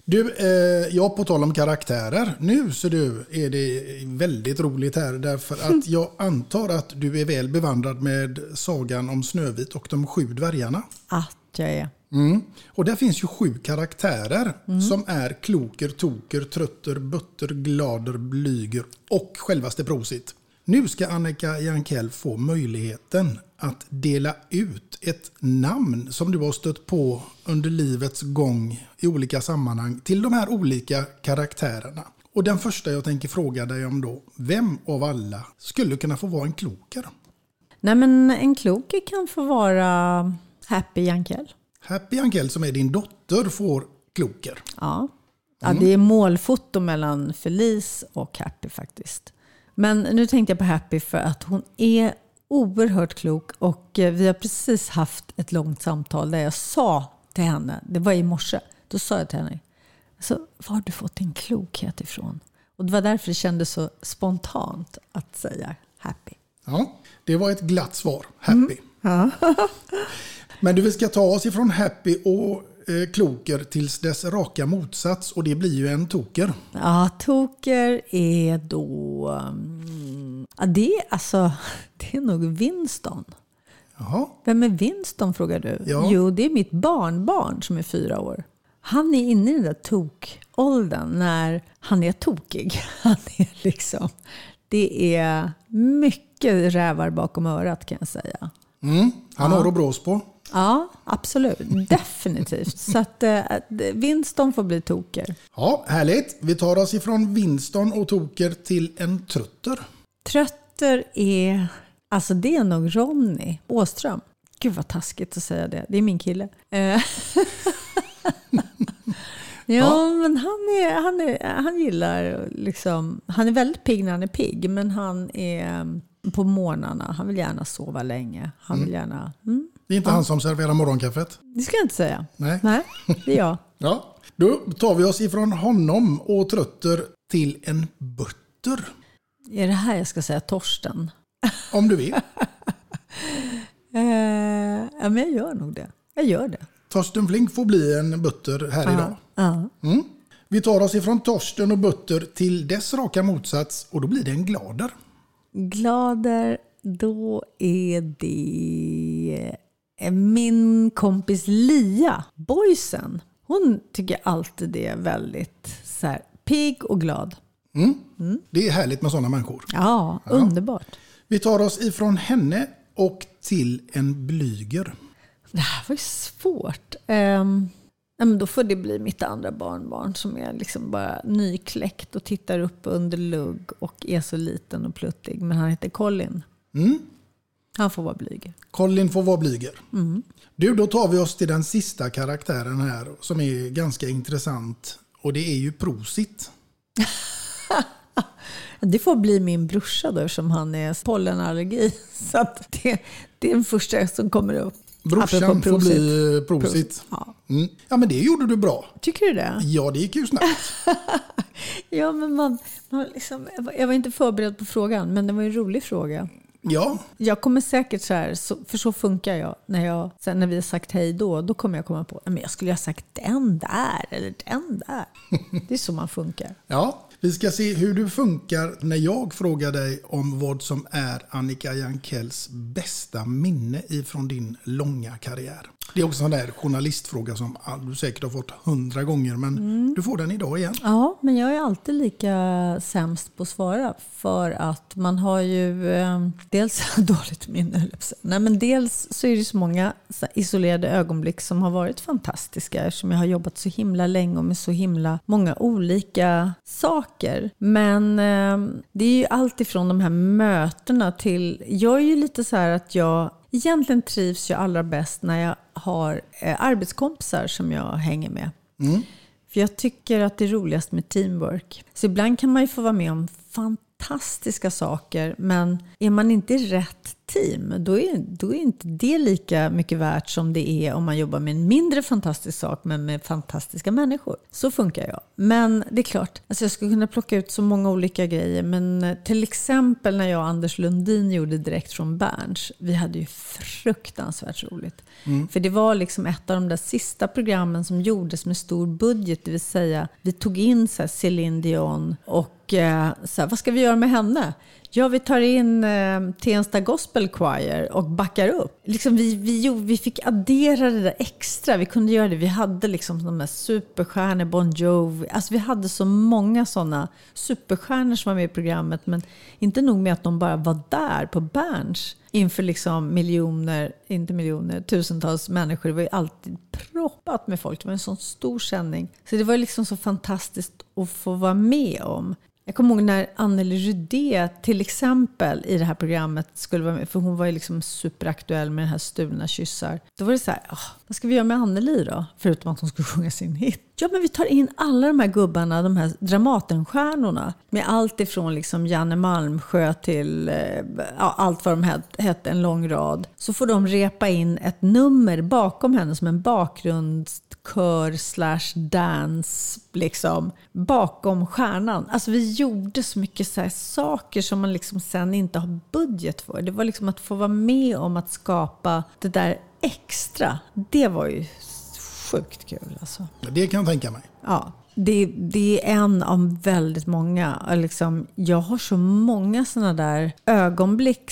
[SPEAKER 7] Du, jag på tal om karaktärer. Nu så är det väldigt roligt här därför att jag antar att du är väl bevandrad med sagan om Snövit och de 7 dvärgarna.
[SPEAKER 8] Att jag är.
[SPEAKER 7] Och där finns ju 7 karaktärer som är kloker, toker, trötter, butter, glader, blyger och självaste prosit. Nu ska Annika Jankell få möjligheten att dela ut ett namn som du har stött på under livets gång i olika sammanhang till de här olika karaktärerna. Och den första jag tänker fråga dig om då, vem av alla skulle kunna få vara en kloker?
[SPEAKER 8] Nej, men en kloker kan få vara Happy Jankell.
[SPEAKER 7] Happy Jankell som är din dotter får kloker.
[SPEAKER 8] Ja, det är målfoto mellan Felice och Happy faktiskt. Men nu tänkte jag på Happy för att hon är oerhört klok och vi har precis haft ett långt samtal där jag sa till henne, det var i morse, då sa jag till henne, alltså, var har du fått din klokhet ifrån? Och det var därför det kändes så spontant att säga Happy.
[SPEAKER 7] Ja, det var ett glatt svar, Happy.
[SPEAKER 8] Ja.
[SPEAKER 7] Men du, ska ta oss ifrån Happy och kloker tills dess raka motsats och det blir ju en toker.
[SPEAKER 8] Ja, toker är då... det är nog Winston.
[SPEAKER 7] Jaha.
[SPEAKER 8] Vem är Winston, frågar du?
[SPEAKER 7] Ja.
[SPEAKER 8] Jo, det är mitt barnbarn som är 4 år. Han är inne i den där tokåldern när han är tokig. Han är liksom... Det är mycket rävar bakom örat kan jag säga.
[SPEAKER 7] Han har att brås på.
[SPEAKER 8] Ja, absolut. Definitivt. Så att Winston får bli toker.
[SPEAKER 7] Ja, härligt. Vi tar oss ifrån Winston och toker till en trötter.
[SPEAKER 8] Trötter är... Alltså det är nog Ronny Åström. Gud vad taskigt att säga det. Det är min kille. Ja, men han gillar liksom... Han är väldigt pigg när han är pigg. Men han är på morgnarna. Han vill gärna sova länge. Han vill gärna...
[SPEAKER 7] Det är inte han som serverar morgonkaffet?
[SPEAKER 8] Det ska jag inte säga.
[SPEAKER 7] Nej,
[SPEAKER 8] det är jag.
[SPEAKER 7] Ja, då tar vi oss ifrån honom och trötter till en butter.
[SPEAKER 8] Är det här jag ska säga Torsten?
[SPEAKER 7] Om du vill.
[SPEAKER 8] Ja, men jag gör nog det. Jag gör det.
[SPEAKER 7] Torsten Flink får bli en butter här idag.
[SPEAKER 8] Ja.
[SPEAKER 7] Vi tar oss ifrån Torsten och butter till dess raka motsats och då blir det en glader.
[SPEAKER 8] Glader, då är det min kompis Lia Boysen. Hon tycker alltid det är väldigt så här, pigg och glad.
[SPEAKER 7] Det är härligt med sådana människor.
[SPEAKER 8] Ja, underbart.
[SPEAKER 7] Vi tar oss ifrån henne och till en blyger.
[SPEAKER 8] Det här var ju svårt. Men då får det bli mitt andra barnbarn som är liksom bara nykläckt och tittar upp under lugg och är så liten och pluttig. Men han heter Colin. Han får vara blyger.
[SPEAKER 7] Colin får vara blyger. Du, då tar vi oss till den sista karaktären här som är ganska intressant. Och det är ju Prosit.
[SPEAKER 8] Det får bli min brorsa då som han är pollenallergi. Så att det är den första som kommer upp.
[SPEAKER 7] Brorsan får bli Prosit.
[SPEAKER 8] Ja.
[SPEAKER 7] Ja, men det gjorde du bra.
[SPEAKER 8] Tycker du det?
[SPEAKER 7] Ja, det gick ju snabbt.
[SPEAKER 8] Ja, men man liksom, jag var inte förberedd på frågan, men det var en rolig fråga.
[SPEAKER 7] Ja.
[SPEAKER 8] Jag kommer säkert så här, för så funkar jag. Sen när vi har sagt hej då kommer jag komma på, men jag skulle ha sagt den där eller den där. Det är så man funkar.
[SPEAKER 7] Ja, vi ska se hur du funkar när jag frågar dig om vad som är Annika Jankells bästa minne ifrån din långa karriär. Det är också en där journalistfråga som du säkert har fått 100 gånger, men du får den idag igen. Ja,
[SPEAKER 8] men jag är alltid lika sämst på att svara för att man har ju dels dåligt minne. Nej, men dels så är det så många så isolerade ögonblick som har varit fantastiska eftersom jag har jobbat så himla länge och med så himla många olika saker. Men det är ju allt ifrån de här mötena till, jag är ju lite så här att jag egentligen trivs jag allra bäst när jag har arbetskompisar som jag hänger med. För jag tycker att det är roligast med teamwork. Så ibland kan man ju få vara med om fantastiska saker, men är man inte i rätt team, då är inte det lika mycket värt som det är om man jobbar med en mindre fantastisk sak men med fantastiska människor. Så funkar jag. Men det är klart, alltså jag skulle kunna plocka ut så många olika grejer, men till exempel när jag och Anders Lundin gjorde Direkt från Berns, vi hade ju fruktansvärt roligt. För det var liksom ett av de där sista programmen som gjordes med stor budget, det vill säga vi tog in så här Céline Dion och så här, vad ska vi göra med henne? Ja, vi tar in Tensta Gospel Choir och backar upp. Liksom vi fick addera det där extra. Vi kunde göra det. Vi hade liksom de här superstjärnor, Bon Jovi. Alltså vi hade så många sådana superstjärnor som var med i programmet. Men inte nog med att de bara var där på Berns inför liksom tusentals människor. Det var ju alltid proppat med folk. Det var en sån stor sändning. Så det var liksom så fantastiskt att få vara med om. Jag kommer ihåg när Anneli Rydé till exempel i det här programmet skulle vara med, för hon var ju liksom superaktuell med den här Stulna kyssar. Då var det så här, vad ska vi göra med Anneli då? Förutom att hon skulle sjunga sin hit. Ja, men vi tar in alla de här gubbarna, de här Dramatenstjärnorna. Med allt ifrån liksom Janne Malmsjö till allt vad de hette, en lång rad. Så får de repa in ett nummer bakom henne som en bakgrundskör/dance liksom bakom stjärnan. Alltså vi gjorde så mycket så här saker som man liksom sen inte har budget för. Det var liksom att få vara med om att skapa det där extra. Det var ju sjukt kul alltså.
[SPEAKER 7] Det kan jag tänka mig.
[SPEAKER 8] Ja, det är en av väldigt många. Liksom, jag har så många såna där ögonblick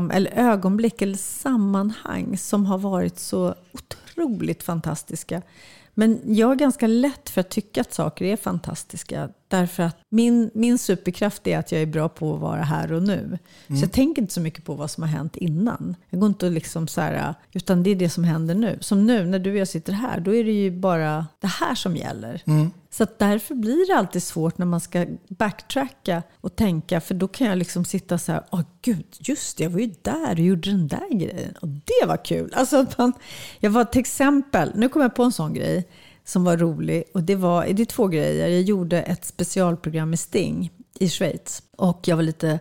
[SPEAKER 8] eller sammanhang som har varit så otroligt fantastiska. Men jag är ganska lätt för att tycka att saker är fantastiska. Därför att min superkraft är att jag är bra på att vara här och nu. Så jag tänker inte så mycket på vad som har hänt innan. Jag går inte liksom så här, utan det är det som händer nu. Som nu när du och jag sitter här, då är det ju bara det här som gäller. Så att därför blir det alltid svårt när man ska backtracka och tänka. För då kan jag liksom sitta så här, gud, just det, jag var ju där och gjorde den där grejen. Och det var kul. Alltså jag var till exempel, nu kom jag på en sån grej som var rolig. Och det är två grejer. Jag gjorde ett specialprogram med Sting i Schweiz. Och jag var lite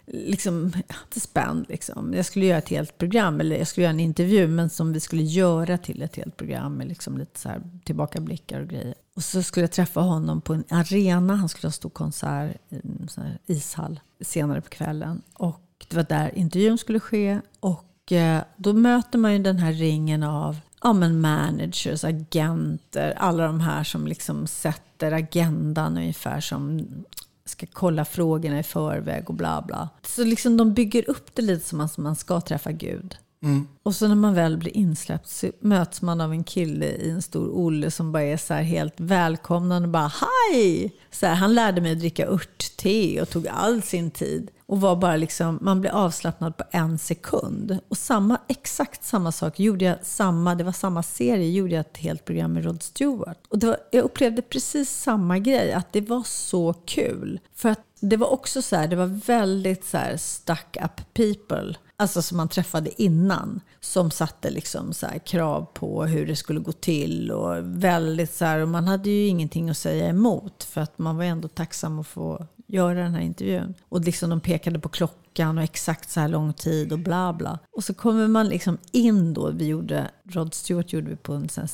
[SPEAKER 8] spänd. Liksom. Jag skulle göra ett helt program, eller jag skulle göra en intervju, men som vi skulle göra till ett helt program med liksom lite så här tillbakablickar och grejer. Och så skulle jag träffa honom på en arena. Han skulle ha stor konsert i en sån här ishall senare på kvällen. Och det var där intervjun skulle ske. Och då möter man ju den här ringen av managers, agenter, alla de här som liksom sätter agendan ungefär, som ska kolla frågorna i förväg och bla bla. Så liksom de bygger upp det lite som att man ska träffa Gud. Och så när man väl blir insläppt så möts man av en kille i en stor Olle som bara är så här helt välkomnande och bara hej! Så här, han lärde mig att dricka örtte och tog all sin tid. Och var bara liksom, man blev avslappnad på 1 sekund. Och exakt samma sak gjorde jag, det var samma serie, gjorde jag ett helt program med Rod Stewart. Och jag upplevde precis samma grej, att det var så kul. För att det var också så här, det var väldigt så här stuck up people. Alltså som man träffade innan. Som satte liksom så här krav på hur det skulle gå till. Och väldigt så här, och man hade ju ingenting att säga emot. För att man var ändå tacksam att få göra den här intervjun. Och liksom de pekade på klockan och exakt så här lång tid och bla bla. Och så kommer man liksom in då. Rod Stewart gjorde vi på en sån här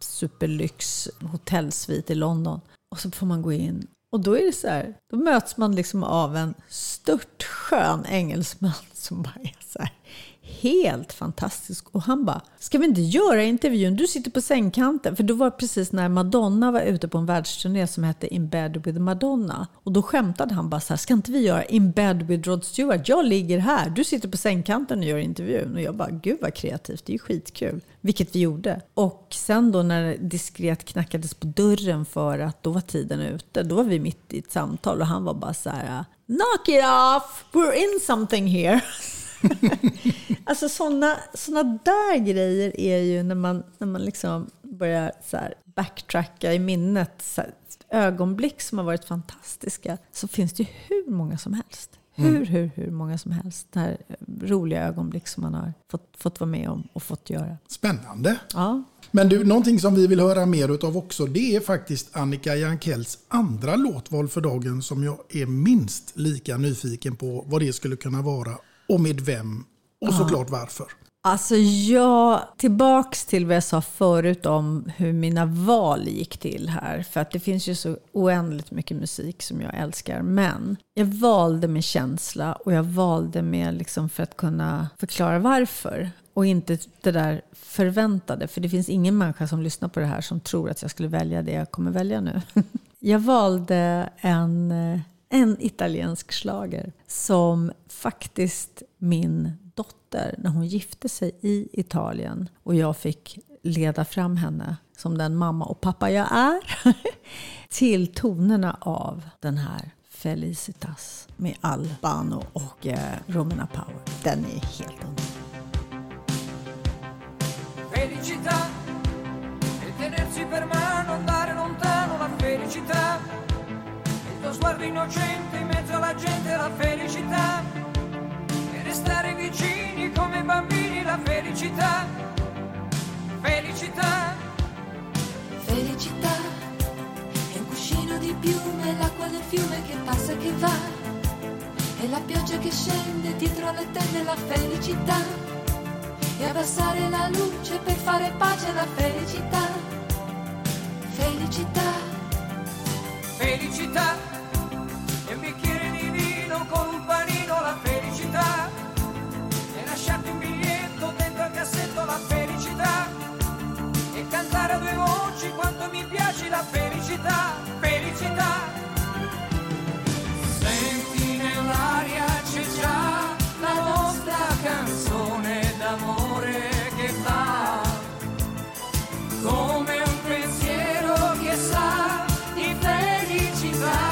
[SPEAKER 8] superlyx hotellsvit i London. Och så får man gå in. Och då är det så här, då möts man liksom av en störtskön engelsman som bara är så här helt fantastisk. Och han bara, ska vi inte göra intervjun? Du sitter på sängkanten. För då var det precis när Madonna var ute på en världsturné som hette In Bed with Madonna. Och då skämtade han bara så här, ska inte vi göra In Bed with Rod Stewart? Jag ligger här, du sitter på sängkanten och gör intervjun. Och jag bara, gud vad kreativt, det är ju skitkul. Vilket vi gjorde. Och sen då när det diskret knackades på dörren för att då var tiden ute. Då var vi mitt i ett samtal och han var bara så här, knock it off, we're in something here. Alltså såna där grejer är ju när man liksom börjar så här backtracka i minnet, så här, ögonblick som har varit fantastiska, så finns det ju hur många som helst. Hur många som helst. Det här roliga ögonblick som man har fått vara med om och fått göra.
[SPEAKER 7] Spännande.
[SPEAKER 8] Ja.
[SPEAKER 7] Men du, någonting som vi vill höra mer utav också, det är faktiskt Annika Jankells andra låtval för dagen, som jag är minst lika nyfiken på vad det skulle kunna vara och med vem Och såklart varför.
[SPEAKER 8] Alltså tillbaks till vad jag sa förut om hur mina val gick till här. För att det finns ju så oändligt mycket musik som jag älskar. Men jag valde med känsla och jag valde med liksom för att kunna förklara varför. Och inte det där förväntade. För det finns ingen människa som lyssnar på det här som tror att jag skulle välja det jag kommer välja nu. Jag valde en italiensk schlager som faktiskt min dotter, när hon gifte sig i Italien och jag fick leda fram henne som den mamma och pappa jag är till tonerna av den här Felicitas med Albano och Romina Power. Den är helt underbar.
[SPEAKER 9] Felicità e tenersi per mano, andare lontano, la felicità. Il tuo sguardo innocente in mezzo alla gente, la felicità. E restare vicini come bambini, la felicità. Felicità.
[SPEAKER 15] Felicità è un cuscino di piume, l'acqua del fiume che passa e che va. E la pioggia che scende dietro alle tende, la felicità. E abbassare la luce per fare pace alla felicità. Felicità.
[SPEAKER 9] Felicità è un bicchiere di vino con un panino, la felicità. E lasciarti un biglietto dentro al cassetto, la felicità. E cantare a due voci quanto mi piace la felicità. Felicità. Senti nell'aria c'è già la nostra canzone d'amore che va come un pensiero che sa di felicità.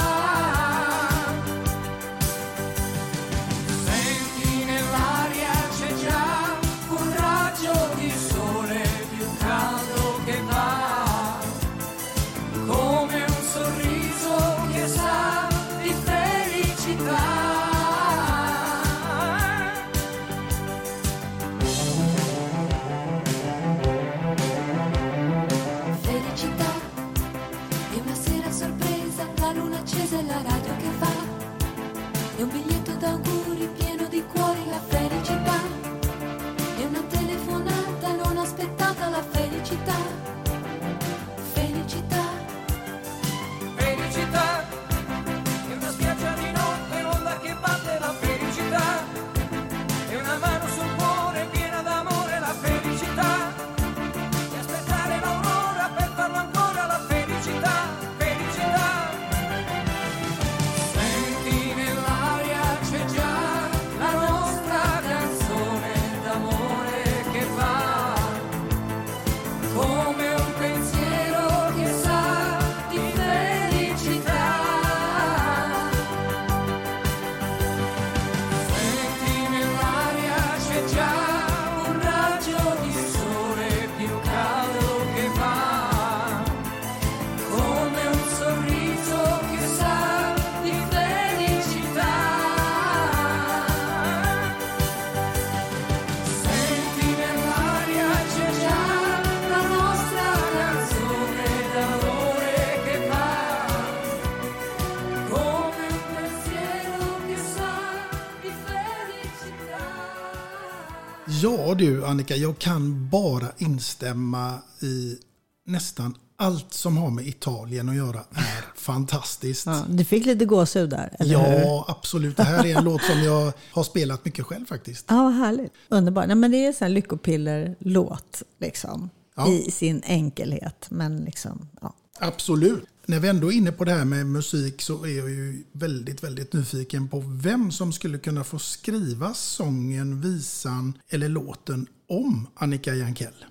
[SPEAKER 9] Senti nell'aria c'è già un raggio di sole più caldo che va come un sorriso che sa di felicità.
[SPEAKER 15] E la radio che va, e un biglietto d'auguri pieno di cuori, la felicità. E una telefonata non aspettata, la felicità. Felicità.
[SPEAKER 9] Felicità. E una spiaggia di notte, l'onda che batte, la felicità. E una mano sul cuore piena d'amore, la felicità. E aspettare l'aurora per farlo ancora, la felicità. Felicità.
[SPEAKER 7] Ja du Annika, jag kan bara instämma i nästan allt som har med Italien att göra är fantastiskt.
[SPEAKER 8] Ja, du fick lite gåshud där, eller
[SPEAKER 7] ja,
[SPEAKER 8] hur?
[SPEAKER 7] Absolut. Det här är en låt som jag har spelat mycket själv faktiskt.
[SPEAKER 8] Ja, vad härligt. Underbart. Nej, men det är en sån här lyckopiller-låt liksom. Ja. I sin enkelhet. Men liksom, ja.
[SPEAKER 7] Absolut. När vi ändå är inne på det här med musik så är jag ju väldigt, väldigt nyfiken på vem som skulle kunna få skriva sången, visan eller låten om Annika Jankell.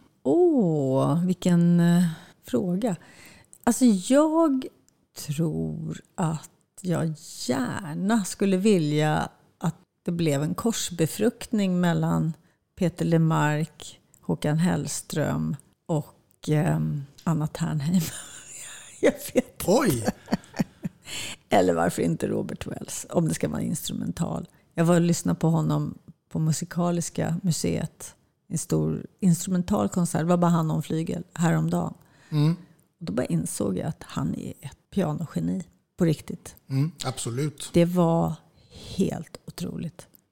[SPEAKER 8] Vilken fråga. Alltså jag tror att jag gärna skulle vilja att det blev en korsbefruktning mellan Peter Lemark, Håkan Hellström och Anna Ternheim. Jag vet.
[SPEAKER 7] Oj!
[SPEAKER 8] Eller varför inte Robert Wells, om det ska vara instrumental. Jag var och lyssnade på honom på Musikaliska museet. En stor instrumental konsert. Det var bara han om flygel häromdagen.
[SPEAKER 7] Mm.
[SPEAKER 8] Och då bara insåg jag att han är ett pianogeni på riktigt.
[SPEAKER 7] Absolut.
[SPEAKER 8] Det var helt otroligt.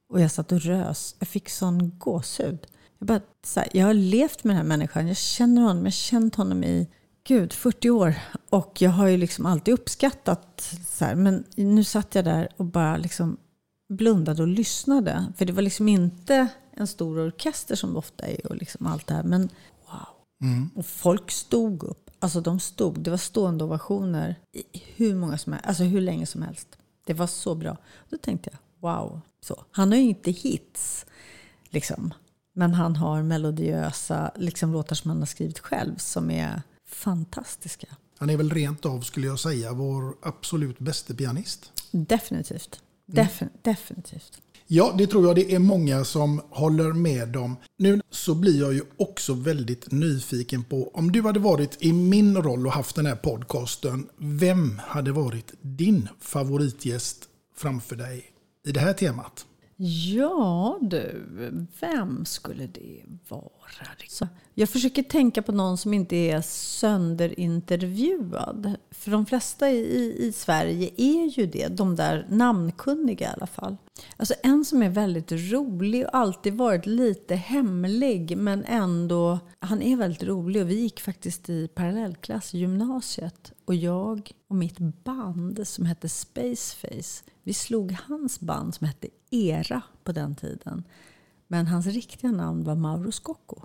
[SPEAKER 8] Och jag satt och rös. Jag fick sån gåshud. Jag har levt med den här människan. Jag känner honom. Jag har känt honom i 40 år. Och jag har ju liksom alltid uppskattat så här. Men nu satt jag där och bara liksom blundade och lyssnade. För det var liksom inte en stor orkester som det ofta är och liksom allt det här. Men wow. Och folk stod upp. Alltså de stod. Det var stående ovationer i hur länge som helst. Det var så bra. Då tänkte jag, wow. Så. Han har ju inte hits liksom. Men han har melodiösa liksom, låtar som han har skrivit själv som är fantastiska.
[SPEAKER 7] Han är väl rent av, skulle jag säga, vår absolut bästa pianist.
[SPEAKER 8] Definitivt. Definitivt.
[SPEAKER 7] Ja, det tror jag det är många som håller med om. Nu så blir jag ju också väldigt nyfiken på, om du hade varit i min roll och haft den här podcasten, vem hade varit din favoritgäst framför dig i det här temat?
[SPEAKER 8] Ja du, vem skulle det vara? Jag försöker tänka på någon som inte är sönderintervjuad. För de flesta i Sverige är ju det, de där namnkunniga i alla fall. Alltså en som är väldigt rolig och alltid varit lite hemlig, men ändå, han är väldigt rolig. Och vi gick faktiskt i parallellklass i gymnasiet. Och jag och mitt band som hette Spaceface, vi slog hans band som hette Era på den tiden. Men hans riktiga namn var Mauro Scocco.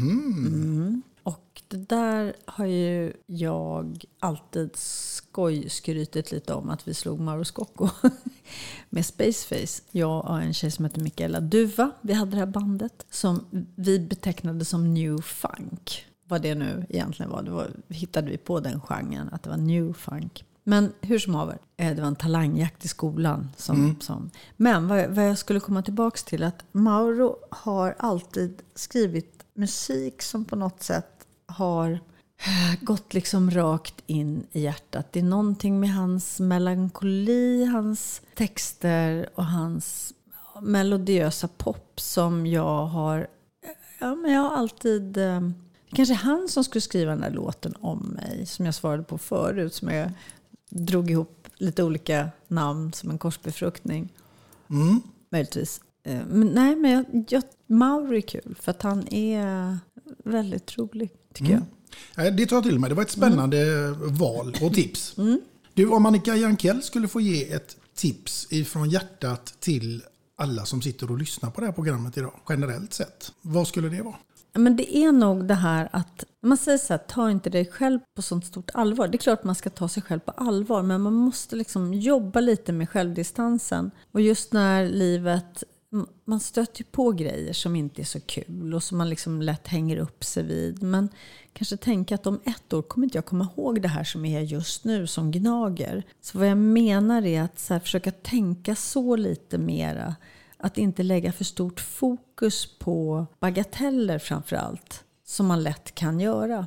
[SPEAKER 8] Och det där har ju jag alltid skrytit lite om, att vi slog Mauro Scocco med Spaceface. Jag och en tjej som heter Michaela Duva, vi hade det här bandet som vi betecknade som New Funk. Vad det nu egentligen var, hittade vi på den genren, att det var New Funk. Men hur som haver, det var en talangjakt i skolan. Men vad jag skulle komma tillbaka till, att Mauro har alltid skrivit musik som på något sätt har gått liksom rakt in i hjärtat. Det är någonting med hans melankoli, hans texter och hans melodiösa pop som jag har alltid... Kanske han som skulle skriva den där låten om mig, som jag svarade på förut, som jag drog ihop lite olika namn som en korsbefruktning. Möjligtvis. Men Mauro är kul, för att han är väldigt rolig, tycker jag.
[SPEAKER 7] Det tar jag till mig. Det var ett spännande val och tips. Du, om Annika Jankell skulle få ge ett tips ifrån hjärtat till alla som sitter och lyssnar på det här programmet idag, generellt sett, vad skulle det vara?
[SPEAKER 8] Men det är nog det här att man säger så här, ta inte dig själv på sånt stort allvar. Det är klart man ska ta sig själv på allvar, men man måste liksom jobba lite med självdistansen. Och just när livet, man stöter på grejer som inte är så kul och som man liksom lätt hänger upp sig vid. Men kanske tänka att om 1 år kommer inte jag komma ihåg det här som är just nu som gnager. Så vad jag menar är att så här, försöka tänka så lite mera. Att inte lägga för stort fokus på bagateller framförallt, som man lätt kan göra.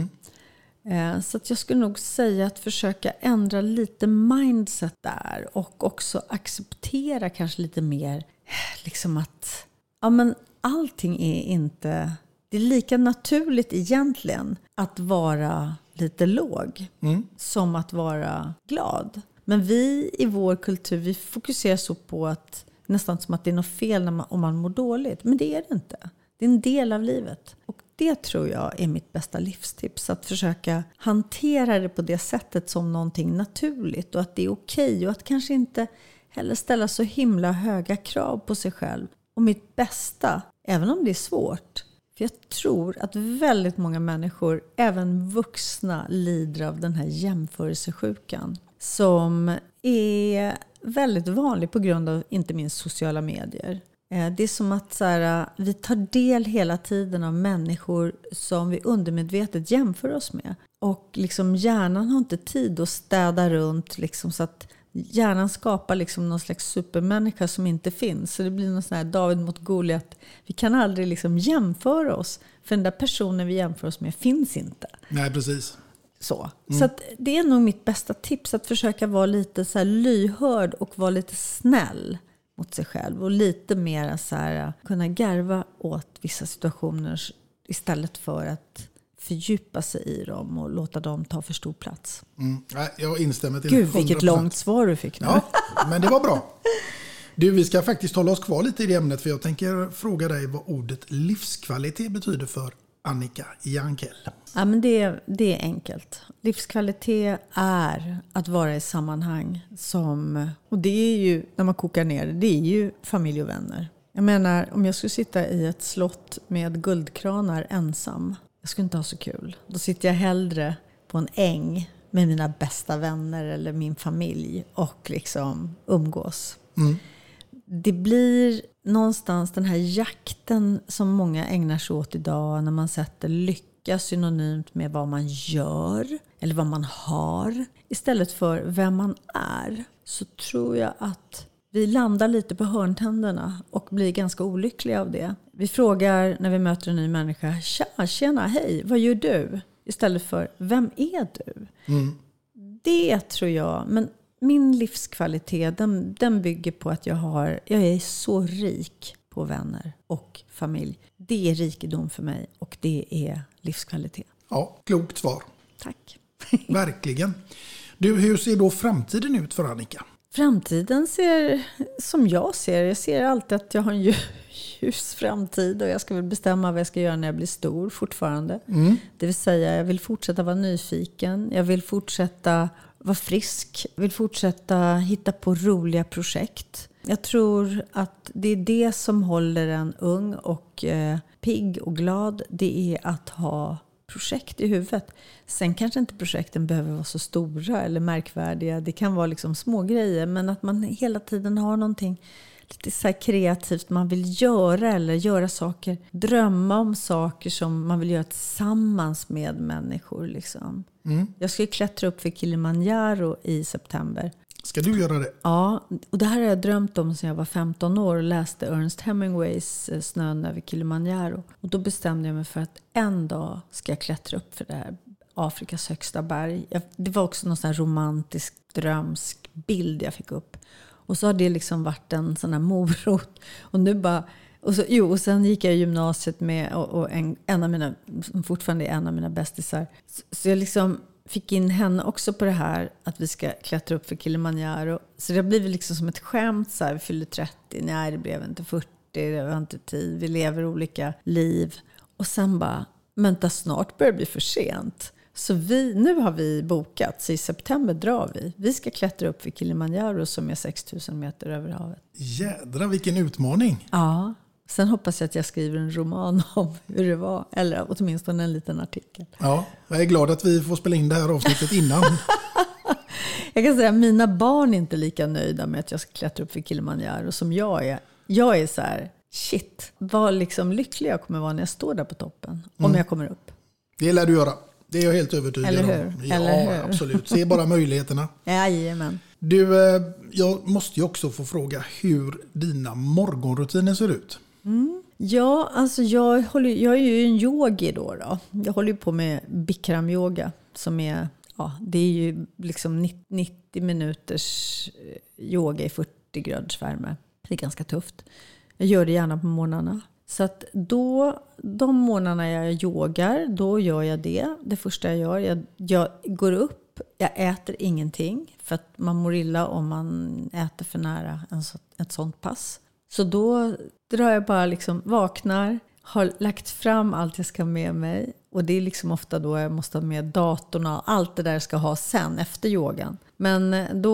[SPEAKER 8] Så att jag skulle nog säga att försöka ändra lite mindset där. Och också acceptera kanske lite mer liksom att allting är inte... Det är lika naturligt egentligen att vara lite låg som att vara glad. Men vi i vår kultur, vi fokuserar så på att nästan som att det är något fel om man mår dåligt. Men det är det inte. Det är en del av livet. Och det tror jag är mitt bästa livstips. Att försöka hantera det på det sättet som någonting naturligt. Och att det är okej. Och att kanske inte heller ställa så himla höga krav på sig själv. Och mitt bästa, även om det är svårt. För jag tror att väldigt många människor, även vuxna, lider av den här jämförelsesjukan. Som är väldigt vanlig på grund av inte minst sociala medier. Det är som att så här, vi tar del hela tiden av människor som vi undermedvetet jämför oss med. Och liksom hjärnan har inte tid att städa runt liksom, så att hjärnan skapar liksom någon slags supermänniska som inte finns. Så det blir någon sån här David mot Goliat. Vi kan aldrig liksom jämföra oss. För den där personen vi jämför oss med finns inte.
[SPEAKER 7] Nej, precis.
[SPEAKER 8] Så att det är nog mitt bästa tips, att försöka vara lite så här lyhörd och vara lite snäll mot sig själv. Och lite mer så här, kunna garva åt vissa situationer istället för att fördjupa sig i dem och låta dem ta för stor plats.
[SPEAKER 7] Jag instämmer till 100%.
[SPEAKER 8] Gud, vilket långt svar du fick nu.
[SPEAKER 7] Ja, men det var bra. Du, vi ska faktiskt hålla oss kvar lite i det ämnet, för jag tänker fråga dig vad ordet livskvalitet betyder för Annika Jankell.
[SPEAKER 8] Ja, men det är enkelt. Livskvalitet är att vara i sammanhang som, och det är ju, när man kokar ner det är ju familj och vänner. Jag menar, om jag skulle sitta i ett slott med guldkranar ensam, jag skulle inte ha så kul. Då sitter jag hellre på en äng med mina bästa vänner eller min familj och liksom umgås. Mm. Det blir någonstans den här jakten som många ägnar sig åt idag, när man sätter lycka synonymt med vad man gör eller vad man har istället för vem man är. Så tror jag att vi landar lite på hörntänderna och blir ganska olyckliga av det. Vi frågar när vi möter en ny människa: tjena, hej, vad gör du? Istället för, vem är du? Mm. Det tror jag, men min livskvalitet den bygger på att jag är så rik på vänner och familj. Det är rikedom för mig och det är livskvalitet.
[SPEAKER 7] Ja, klokt svar.
[SPEAKER 8] Tack.
[SPEAKER 7] Verkligen. Du, hur ser då framtiden ut för Annika?
[SPEAKER 8] Framtiden ser som jag ser alltid att jag har en ljus framtid och jag ska väl bestämma vad jag ska göra när jag blir stor fortfarande. Mm. Det vill säga, jag vill fortsätta vara nyfiken, jag vill fortsätta vara frisk, jag vill fortsätta hitta på roliga projekt. Jag tror att det är det som håller en ung och pigg och glad, det är att ha projekt i huvudet. Sen kanske inte projekten behöver vara så stora eller märkvärdiga. Det kan vara liksom små grejer, men att man hela tiden har någonting lite så här kreativt man vill göra eller göra saker. Drömma om saker som man vill göra tillsammans med människor. Liksom. Mm. Jag ska klättra upp för Kilimanjaro i september.
[SPEAKER 7] Ska du göra det?
[SPEAKER 8] Ja, och det här har jag drömt om sedan jag var 15 år och läste Ernest Hemingways Snön över Kilimanjaro. Och då bestämde jag mig för att en dag ska jag klättra upp för det här Afrikas högsta berg. Det var också någon sån här romantisk, drömsk bild jag fick upp. Och så har det liksom varit en sån här morot. Och nu bara... Och sen gick jag i gymnasiet med och en av mina, fortfarande en av mina bästisar. Så jag liksom fick in henne också på det här att vi ska klättra upp för Kilimanjaro. Så det har blivit liksom som ett skämt så här, vi fyllde 30, nej det blev inte 40, det var inte tid, vi lever olika liv. Och sen bara, vänta, snart börjar det bli för sent. Så nu har vi bokat, så i september drar vi. Vi ska klättra upp för Kilimanjaro som är 6000 meter över havet.
[SPEAKER 7] Jädra vilken utmaning.
[SPEAKER 8] Ja. Sen hoppas jag att jag skriver en roman om hur det var. Eller åtminstone en liten artikel.
[SPEAKER 7] Ja, jag är glad att vi får spela in det här avsnittet innan.
[SPEAKER 8] Jag kan säga att mina barn är inte lika nöjda med att jag ska klättra upp för Kilimanjaro som jag är. Jag är så här, shit, vad liksom lycklig jag kommer vara när jag står där på toppen. Om jag kommer upp.
[SPEAKER 7] Det lär du göra. Det är jag helt övertygad om.
[SPEAKER 8] Eller hur?
[SPEAKER 7] Ja,
[SPEAKER 8] Eller hur?
[SPEAKER 7] Absolut. Se bara möjligheterna.
[SPEAKER 8] Jajamän.
[SPEAKER 7] Du, jag måste ju också få fråga hur dina morgonrutiner ser ut.
[SPEAKER 8] Mm. Ja, alltså jag är ju en yogi då. Jag håller ju på med Bikram yoga som är, det är ju liksom 90 minuters yoga i 40 graders värme. Det är ganska tufft. Jag gör det gärna på morgnarna. Så att de morgnarna jag yogar, då gör jag det. Det första jag gör, jag går upp, jag äter ingenting. För att man mår illa om man äter för nära ett sånt pass. Så då drar jag bara liksom, vaknar, har lagt fram allt jag ska med mig. Och det är liksom ofta då jag måste ha med datorn och allt det där ska ha sen efter yogan. Men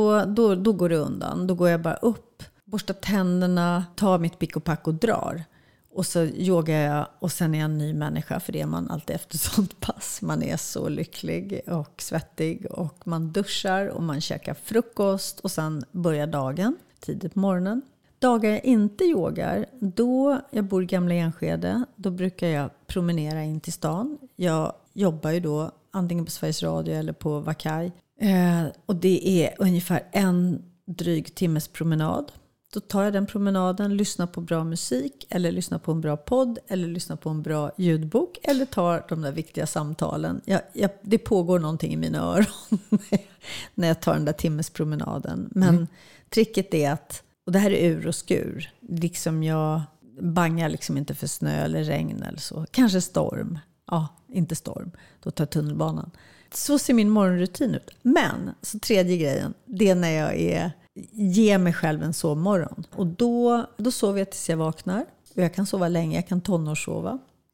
[SPEAKER 8] då går det undan. Då går jag bara upp, borstar tänderna, tar mitt pick och pack och drar. Och så yogar jag och sen är jag en ny människa, för det är man alltid efter sånt pass. Man är så lycklig och svettig och man duschar och man käkar frukost och sen börjar dagen tidigt på morgonen. Dagar jag inte yogar, jag bor i Gamla Enskede, då brukar jag promenera in till stan. Jag jobbar ju då antingen på Sveriges Radio eller på Vakaj. Och det är ungefär en dryg timmes promenad. Då tar jag den promenaden, lyssnar på bra musik eller lyssnar på en bra podd eller lyssnar på en bra ljudbok eller tar de där viktiga samtalen. Det pågår någonting i mina öron när jag tar den där timmes promenaden. Men tricket är att, och det här är ur och skur, liksom jag bangar liksom inte för snö eller regn eller så. Kanske storm. Ja, inte storm. Då tar jag tunnelbanan. Så ser min morgonrutin ut. Men, så tredje grejen, det är när jag är ge mig själv en sovmorgon. Och då sover jag tills jag vaknar. Och jag kan sova länge, jag kan tonårssova.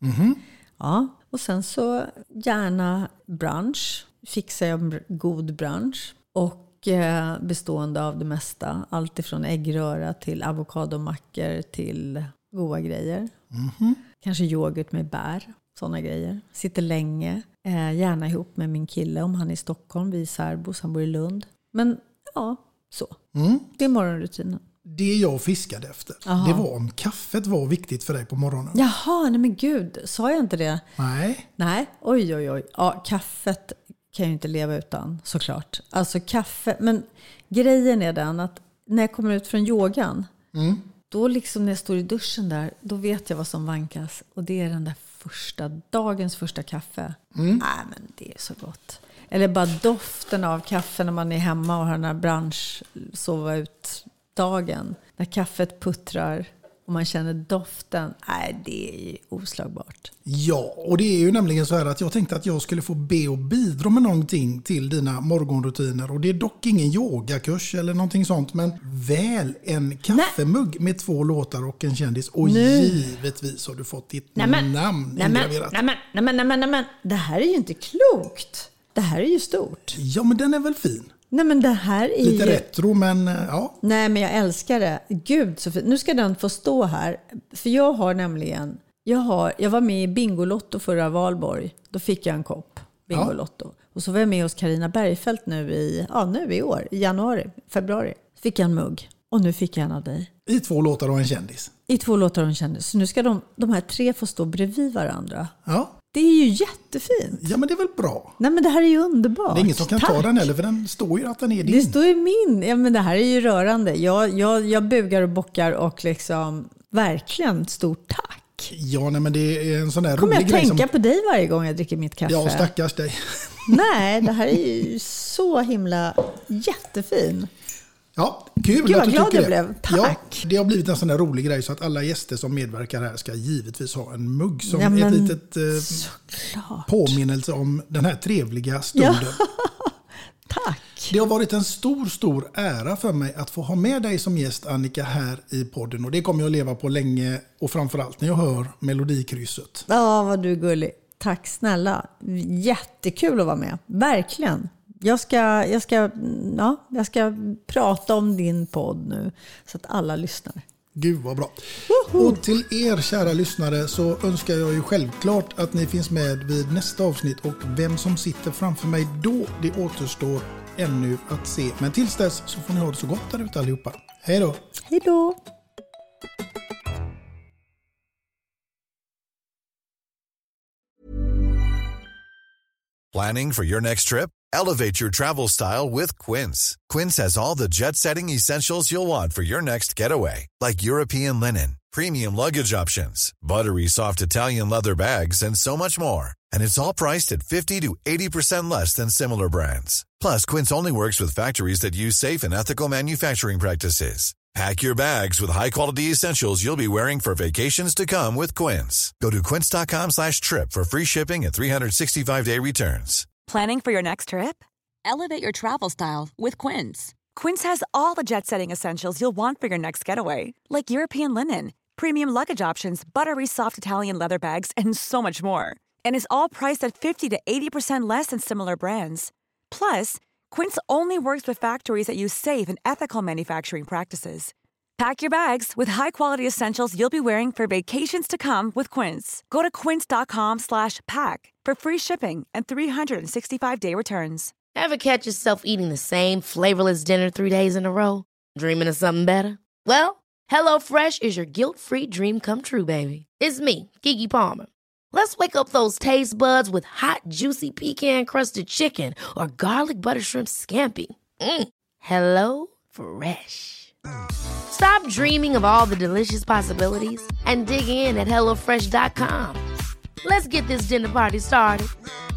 [SPEAKER 8] Ja, och sen så gärna brunch. Fixar jag en god brunch. Och bestående av det mesta. Allt ifrån äggröra till avokadomackor till goda grejer. Kanske yoghurt med bär. Sådana grejer. Sitter länge. Gärna ihop med min kille om han är i Stockholm. Vi är särbos, han bor i Lund. Men ja, så. Det är morgonrutinen.
[SPEAKER 7] Det jag fiskade efter, det var om kaffet var viktigt för dig på morgonen.
[SPEAKER 8] Jaha, nej men gud. Sa jag inte det? Nej, oj. Ja, kaffet kan jag inte leva utan, såklart. Alltså kaffe, men grejen är den att när jag kommer ut från yogan, då liksom när jag står i duschen där, då vet jag vad som vankas. Och det är den där dagens första kaffe. Nej, men det är så gott. Eller bara doften av kaffe när man är hemma och har den här brunch, sova ut dagen. När kaffet puttrar och man känner doften. Nej, det är ju oslagbart.
[SPEAKER 7] Ja, och det är ju nämligen så här att jag tänkte att jag skulle få be och bidra med någonting till dina morgonrutiner. Och det är dock ingen yogakurs eller någonting sånt, men väl en kaffemugg med 2 låtar och en kändis. Och givetvis har du fått ditt namn ingraverat.
[SPEAKER 8] Nej, det här är ju inte klokt. Det här är ju stort.
[SPEAKER 7] Ja, men den är väl fin.
[SPEAKER 8] Nej, men det här är
[SPEAKER 7] lite retro, men ja.
[SPEAKER 8] Nej, men jag älskar det. Gud, så fint. Nu ska den få stå här. För jag har nämligen... Jag var med i Bingolotto förra valborg. Då fick jag en kopp Bingolotto. Och så var jag med hos Carina Bergfeldt nu i år. I januari, februari. Fick jag en mugg. Och nu fick jag en av dig.
[SPEAKER 7] I 2 låtar och en kändis.
[SPEAKER 8] I 2 låtar och en kändis. Så nu ska de här 3 få stå bredvid varandra.
[SPEAKER 7] Ja.
[SPEAKER 8] Det är ju jättefint.
[SPEAKER 7] Ja, men det är väl bra.
[SPEAKER 8] Nej, men det här är ju underbart.
[SPEAKER 7] Det är ingen som kan ta den heller, för den står ju att den är din.
[SPEAKER 8] Det står ju min. Ja, men det här är ju rörande. Jag bugar och bockar och liksom verkligen stort tack.
[SPEAKER 7] Ja, nej, men det är en sån där
[SPEAKER 8] rolig grej. Kommer jag tänka
[SPEAKER 7] som...
[SPEAKER 8] på dig varje gång jag dricker mitt kaffe?
[SPEAKER 7] Ja, stackars dig.
[SPEAKER 8] Nej, det här är ju så himla jättefin.
[SPEAKER 7] Ja, kul.
[SPEAKER 8] Gud, vad glad jag blev. Tack.
[SPEAKER 7] Ja, det har blivit en sån där rolig grej så att alla gäster som medverkar här ska givetvis ha en mugg som ett litet påminnelse om den här trevliga stunden.
[SPEAKER 8] Ja. Tack.
[SPEAKER 7] Det har varit en stor ära för mig att få ha med dig som gäst, Annika, här i podden. Och det kommer jag att leva på länge, och framförallt när jag hör Melodikrysset.
[SPEAKER 8] Ja, vad du är gullig. Tack snälla. Jättekul att vara med. Verkligen. Jag ska prata om din podd nu så att alla lyssnar.
[SPEAKER 7] Gud vad bra. Och till er kära lyssnare så önskar jag ju självklart att ni finns med vid nästa avsnitt, och vem som sitter framför mig då, det återstår ännu att se. Men tills dess så får ni ha det så gott där ute allihopa. Hej då!
[SPEAKER 8] Hej då!
[SPEAKER 6] Planning for your next trip? Elevate your travel style with Quince. Quince has all the jet-setting essentials you'll want for your next getaway, like European linen, premium luggage options, buttery soft Italian leather bags, and so much more. And it's all priced at 50 to 80% less than similar brands. Plus, Quince only works with factories that use safe and ethical manufacturing practices. Pack your bags with high-quality essentials you'll be wearing for vacations to come with Quince. Go to quince.com/trip for free shipping and 365-day returns.
[SPEAKER 14] Planning for your next trip? Elevate your travel style with Quince. Quince has all the jet-setting essentials you'll want for your next getaway, like European linen, premium luggage options, buttery soft Italian leather bags, and so much more. And is all priced at 50 to 80% less than similar brands. Plus, Quince only works with factories that use safe and ethical manufacturing practices. Pack your bags with high-quality essentials you'll be wearing for vacations to come with Quince. Go to quince.com/pack for free shipping and 365-day returns.
[SPEAKER 12] Ever catch yourself eating the same flavorless dinner 3 days in a row? Dreaming of something better? Well, HelloFresh is your guilt-free dream come true, baby. It's me, Keke Palmer. Let's wake up those taste buds with hot, juicy pecan-crusted chicken or garlic butter shrimp scampi. Hello Fresh. Stop dreaming of all the delicious possibilities and dig in at HelloFresh.com. Let's get this dinner party started.